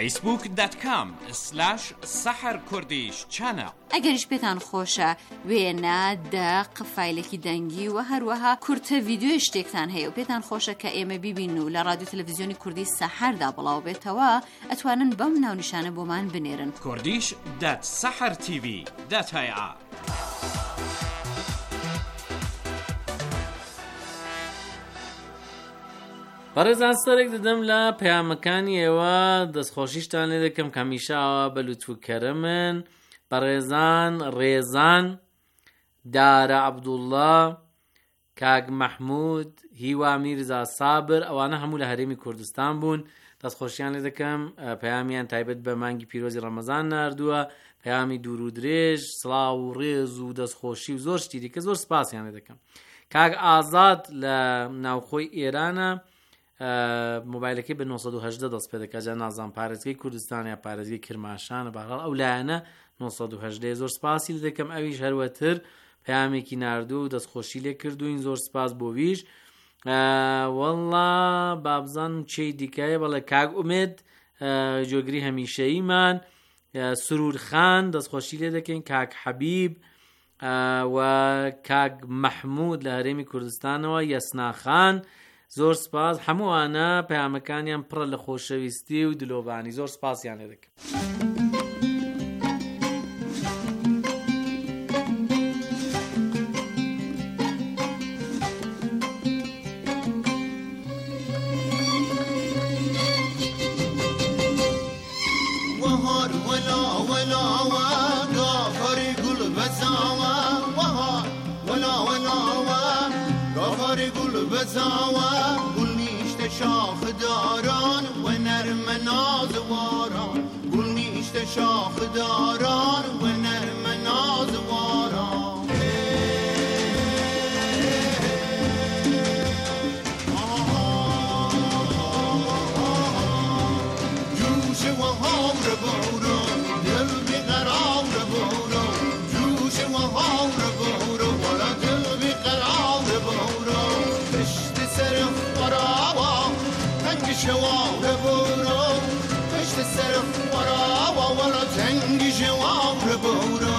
facebook.com/saharkurdish-channel. ئەگەریش پێتان خۆشە وێنە دەق فایلێکی دەنگی و هەروەها کورتە ڤیدیۆی شتێکتان هەیە و پێتان خۆشە کە ئێمە بیبین و لە رادیۆ تەلەڤیزیۆنی کوردی سەحەردا بڵاو بێتەوە، ئەتوانن بەم ناونیشانە بۆمان بنێرن: kurdish.sahartv.ir. بەڕێزان سەرێک دەدەم لە پەیامەکانی ئێوە، دەستخۆشیشتان لێ دەکەم کە هەمیشاوە بە لوتف و کەرەمن. بەڕێزان ڕێزان، دارە عەبدوڵڵا، کاک مەحموود، هیوا میرزا سابر، ئەوانە هەموو لە هەرێمی کوردستان بوون. دەستخۆشیان لێ دەکەم، پەیامیان تایبەت بە مانگی پیرۆزی ڕەمەزان ناردووە، پەیامی دوور و درێژ، سڵاو و ڕێز و دەستخۆشی و زۆر شتی دیکە زۆر سپاسیان لێ دەکەم. کاک ئازاد لە ناوخۆی ئێرانە، مۆبایلەکەی بە 918 دەست پێ دەکات. جا نازان پارێزگای کوردستان یا پارێزگای کرماشانە بەهەڵ ئەو لایەنە 918. زۆر سپاسی لە دەکەم. ئەویش هەروەتر پەیامێکی ناردوو و دەستخۆشی لێ کردوین. زۆر سپاس بۆ ویش. والله بابزان چی دیکایە بەڵێ کاک ئومێد جۆگری هەمیشەییمان، سرور خان دەستخۆشی لێ دەکەین، کاک حەبیب و کاک مەحموود لە هەرێمی کوردستانەوە، یەسنا خان. زۆر سپاس هەمووانە پەیامەکانیان پڕە لە خۆشەویستی و دلۆبانی. زۆر سپاسیان لێ دەکەم. گل نیشته شاخ داران و نرم نازواران، گل نیشته شاخ داران و نرم نازواران. جوش و هام رو برو دل بیقرار برو، جوش و هام رو برو ولا دل بیقرار برو. شوار برو پشت سر خورا ولا تنگ شوار برو.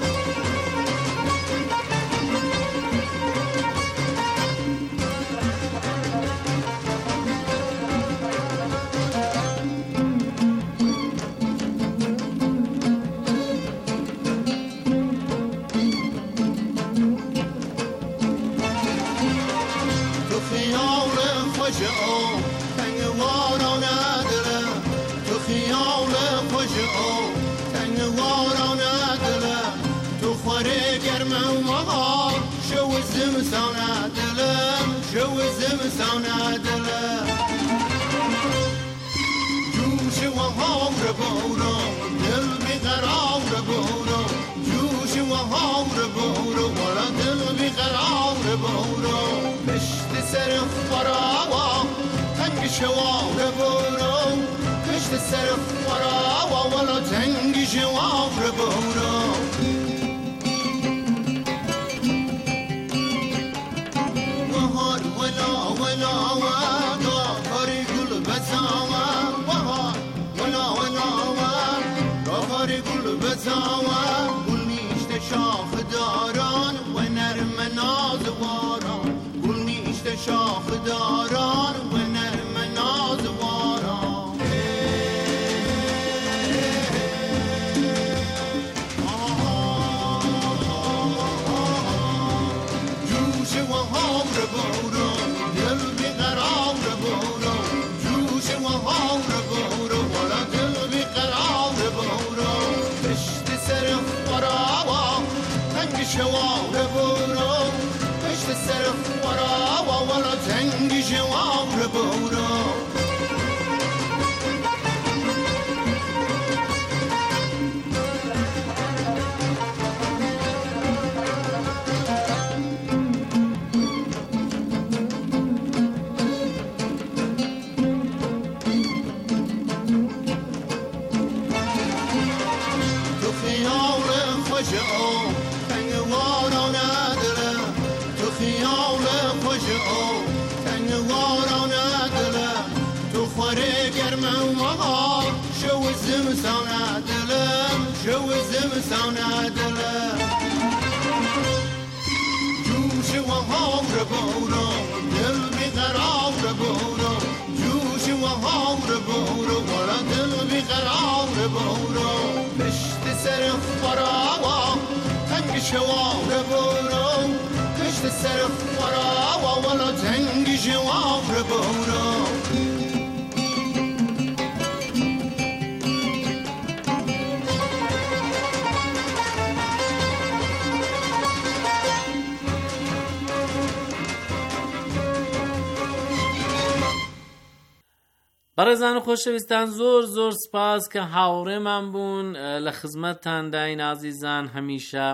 تو خیال خوشم زمستانه دلم شو زمستانه دلم. جوش و هام رو برو دل بیقرار برو، جوش و هام رو برو ولا دل بیقرار برو. پشت سر خورا تنگ شوار برو، پشت سر خورا ولا تنگ شوار برو. گل نیشته شاخ داران و نرم نازواران، گل نیشته شاخ داران و نرم نازواران. جوش و هام رو برو دل بیقرار برو، جوش و هام رو برو ولا دل بیقرار برو. سر خورا تنگ شوار برو، پشت سر خورا ولا تنگ شوار برو. زمستانه دلم شو زمستانه دلم. جوش و هام رو برو دل بیقرار برو، جوش و هام رو برو ولا دل بیقرار برو. پشت سر خورا تنگ شوار برو، پشت سر خورا ولا تنگ شوار برو. بەڕێزان و خۆشەویستان زۆر زۆر سپاس کە هاوڕێمان بوون لە خزمەتتان داین ئازیزان. هەمیشە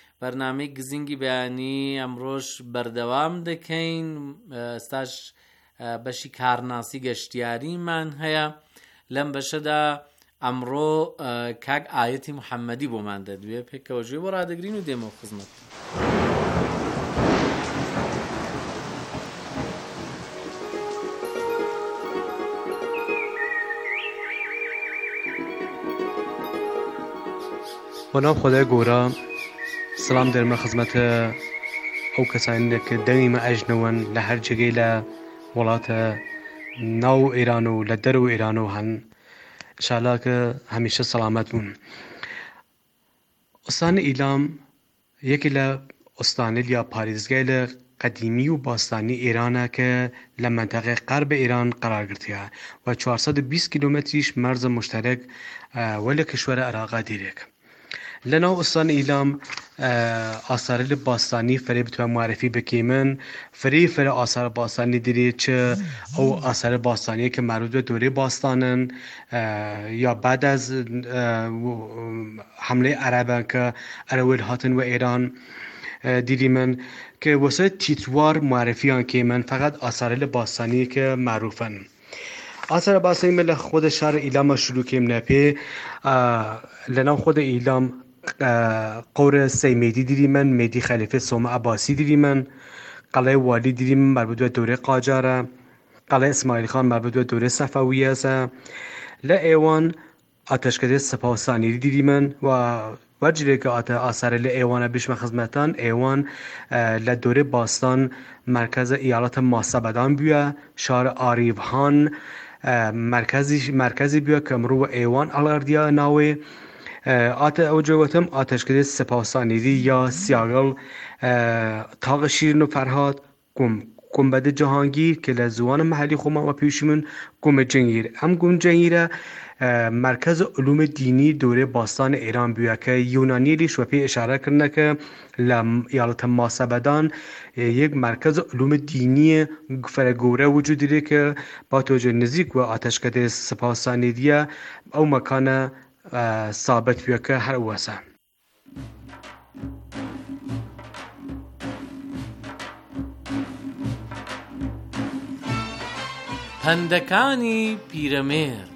بەرنامەی گزینگی بەیانی ئەمڕۆژ بەردەوام دەکەین. ئێستاش بەشی کارناسی گەشتیاریمان هەیە لەم بەشەدا ئەمڕۆ کاک ئایەتی محەممەدی بۆمان دەدوێ پێکەوەژێ بۆ ڕادەگرین و دێمە خزمەت. بەناو خۆدای گەورە سڵام دەرمە خزمەتە ئەو کەسانێک کە دەنگیمە ئەژنەوەن لە هەر جێگەی لە وڵاتە ناو ئێران و لە دەرەوە ئێران و هەن ئینشاءالله کە هەمیشە سەلامەت بوون. ئوستانی ئیلام یەکی لە ئوستانە یا پارێزگای لە قەدیمی و باستانی ئێرانە کە لە منتەقەی غەربە ئێران قەرارگرتیە و 420 کیلۆمەتریش مەرزە مشتەرەک وە لە کشوەرە عێراقا دێرێک. لەناو ئوستانی ئیلام ئاسارە لە باستانی فەرێ بتوان معرفی بکەیمن فەرە ئاسارە باستانی دیرێت چه ئەو ئاسارە باستانیە کە مربوط بە دورەی باستانن یا بعد از حملەی عەرەبە کە ئەرەوێل هاتن و ئێران دیری من که واسه تیتوار معرفیان که من فقط آثار باستانی که معروفن. آثار باستانی من خود شهر ایلام شروع کردم نپی لنا خود ایلام قور سیمیدی دیری من میدی خلیفه سوم عباسی دیری من قلعه والی دیری من مربوط به دوره قاجاره قلعه اسماعیل خان مربوط به دوره صفویه است لایوان آتشکده سپاهسانی دیری من و جوری که آثار ایوان بیش خدمتان ایوان لدوره باستان مرکز ایالات ماسبدان بیه شهر آریوهان مرکزی بیه که امرو ایوان الاردیا ناوی اوجوتم آتشکده سپاهسانی یا سیاگل تاق شیرین و فرهاد گنبد جهانگیر که لزوان محلی خوما و پیشمون گنبد جنگیر گنبد جنگیره مرکز علوم دینی دوره باستان ایران بیه که یونانی لیش و پی اشاره کرنه که ایالات ماسبدان یک مرکز علوم دینی فرگوره وجود داره که با توجه نزدیک و آتشکده سپاهسانیه او مکان ثابت بیه که هر واسه پندەکانی پیرەمێرد.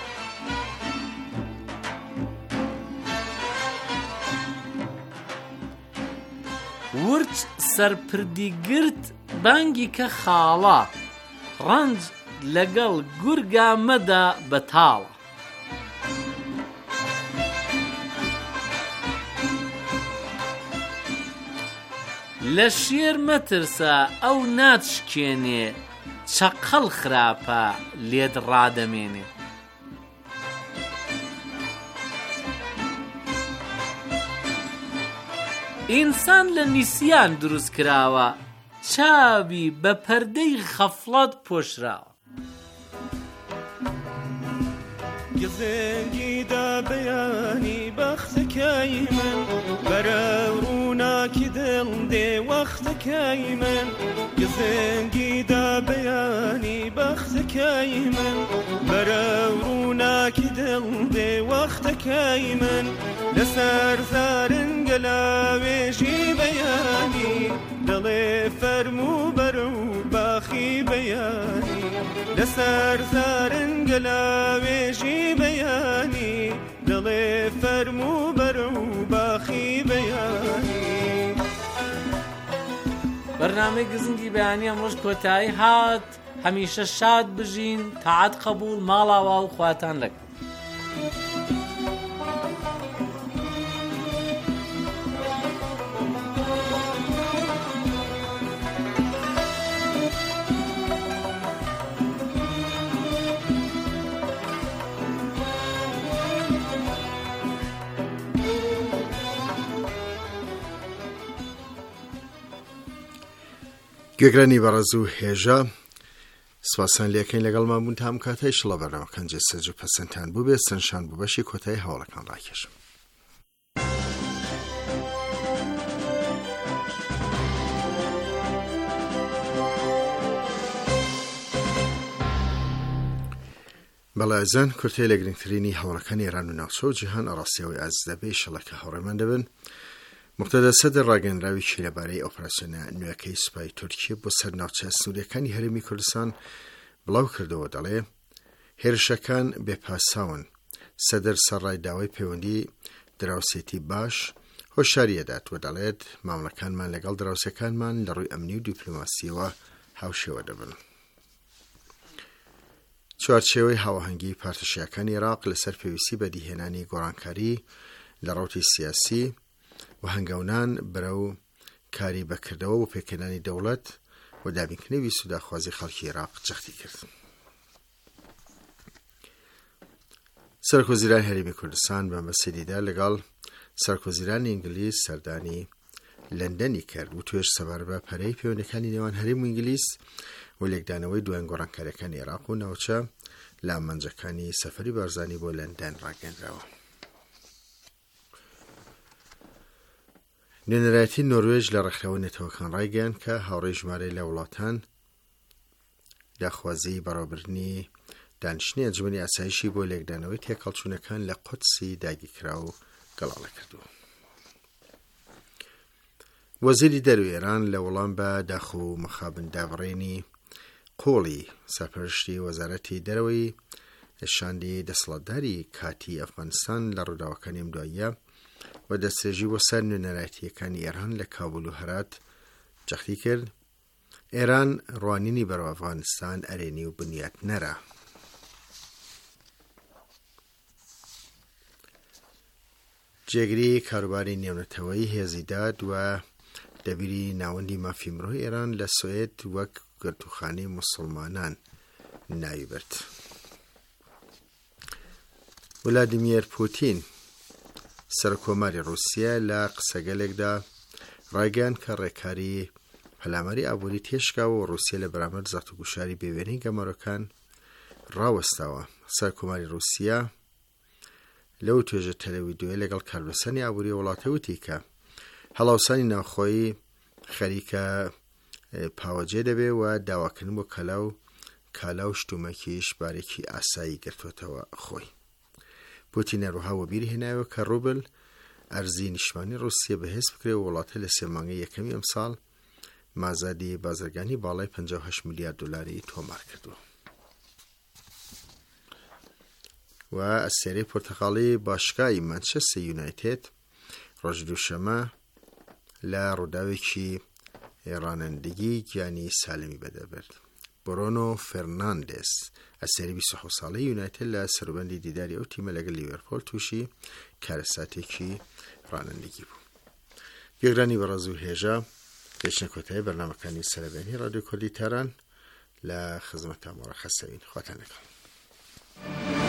ورچ سەرپردیگرت بانگی کە خاڵە ڕەنج لەگەڵ گورگا مەدا بەتاڵە. لە شێر مەترسە ئەو ناتشکێنێ چەقەڵ خراپە لێت ڕادەمێنێ. ئینسان لە نیسیان دروست کراوە چاوی بە پەردەی خەفڵەت پۆشراوە. گزنگیدا بەیانی بەختەکەی من بەرە ڕووناکی دڵ دێ وەختەکەی من گزنگیدا بەیانی بەختەکەی من بەرە ڕووناکی دڵ دێ وەختەکەی من لەسەر زارنگە لاوێژی بەیانی دڵێ فەرموو بەرە و باخی بەیانی لەسەر زارنگە لاوێژی بەیانی دڵێ فەرموو بەرە و باخی بەیانی. بەرنامەی گزنگی بەیانی ئەمڕۆژ کۆتایی هات. هەمیشە شاد بژین تاعەت قەبوڵ ماڵاوا و خواتان لەگەڵ. گوێگرانی بەڕێز و هێژە سوپاسان لێکەین لەگەڵمان بوون تا ئەم کاتە ئیشەڵا بەرنامەکان جێسەرج و پەسەندتان بوو بێ سەرنجشان بوو بەشی کۆتایی هەواڵەکان ڕاکێشم. بەڵایزان کورتەی لە گرنگترینی هەوڵەکانی ئێران و ناوچە و جیهان ئەڕاستیەوەی ئازیز دەبێ ئیشەڵا کە هەوڕێمان دەبن مقتدا سەدر ڕاگەنراوێکی لەبارەی ئۆپراسیۆنە نوێەکەی سوپای تورکیە بۆ سەر ناوچە سنووریەکانی هەرێمی کوردستان بڵاو کردەوە. دەڵێ هێرشەکان بێپاساون. سەدر سەرڕای داوای پەیوەندی دراوسێتی باش هۆشیاریەدات و دەڵێت مامەڵەکانمان لەگەڵ دراوسەکانمان لە ڕووی ئەمنی و دیپلۆماسیەوە هاوشێوە دەبن. چوارچێوەی هاوەهەنگی پارتشیەکانی عێراق لەسەر پێویستی بە دیهێنانی گۆڕانکاری لە ڕەوتی سیاسی و هەنگاونان بەرەو کاری بەکردەوە و پێکردنی دەوڵەت و دابینکردنەوەی سووداخوازی خەڵکی عێراق جەختی کرد. سەرۆکوەزیرانی هەرێمی کوردستان بە مەسیدیدا لەگەڵ سەرۆکوەزیرانی ئینگلیز سەردانی لەندەنی کرد و توێژ سەبار بە پەرەی پەیوەندیەکانی نێوان هەرێم و ئینگلیز و لێکدانەوەی دوایین گۆڕانکاریەکانی عێراق و ناوچە لە ئامانجەکانی سەفەری بارزانی بۆ لەندەن ڕاگەنراوە. نوێنەرایەتی نۆروێژ لە ڕێکخراوە نێتەوەکان ڕایگەیان کە هاوڕێی ژمارەی لە وڵاتان داخوازی بەڕێوەبردننی دانیشتنی ئەنجومەنی ئاسایشی بۆ لێکدانەوەی تێکەڵچوونەکان لە قودسی داگیرکرا و گەڵاڵە کردووە. وەزیری دەروی ئێران لە وەڵام بە داخ و مەخابن دابڕێنی قۆڵی سەرپەرشتی وەزارەتی دەرەوەی شاندی دەسەڵاتداری کاتی ئەفغانستان لە ڕووداوەکانی ئەم دواییە و دەستێژی بۆ سەر نوێنەرایەتیەکانی ئێران لە کابول و هەرات جەختی کرد. ئێران ڕوانینی بەرەو ئەفغانستان ئەرێنی و بنیات نەرە. جێگری کاروباری نێونەتەوەی هێزیداد و دەبیری ناوەندی مافی مرۆی ئێران لە سوێد وەک گرتوخانەی موسڵمانان ناوی برد. ولادیمیر پوتین سەرکۆماری رووسیا لە قسەگەلێکدا ڕایگەیاند کە ڕێکاری پەلاماری ئابووری تێشکاوە و رووسیا لە بەرامبەر زەختوگوشاری بێوێنەی گەمەڕەکان ڕاوەستاوە. سەرکۆماری رووسیا لەو توێژە تەلەویدۆیە لەگەڵ کاربەسەنی ئابووری وڵاتە وتی کە هەڵاوسانی ناوخۆیی خەریکە پاوەجێ دەبێ و داواکردن بۆ کالا و شتومەکیش بارێکی ئاسایی گرتوێتەوە خۆی. پوتین هەروەها وەبیری هێنایەوە کە ڕوبل ئەرزی نیشتمانی رووسیا بەهێز بکرێ و وڵاتە لە سێ مانگەی یەکەمی ئەمساڵ مازادی بازرگانی باڵای 58 میلیارد دلاری تۆمار کردووە. و ئەسێرەی پۆرتەقاڵی باشگای مانچەستەر یونایتێد ڕۆژ دووشەمە لە ڕووداوێکی ڕانندگی گیانی سالمی بەدەبرد. برونو فێرناندێز ئەسێری 27 ساڵەی یونایتێد لە سەروبەندی دیداری ئەو تیمە لەگەڵ لیڤەرپۆل تووشی کارەساتێکی ڕانندگی بوو. گوێگرانی بەڕێز و هێژە پێشنە کۆتایی بەرنامەکانی سەربەینی ڕادیۆ کوردی تاران لە خزمەتتان مۆڕەخەسەوین. خواتان لەگەڵ.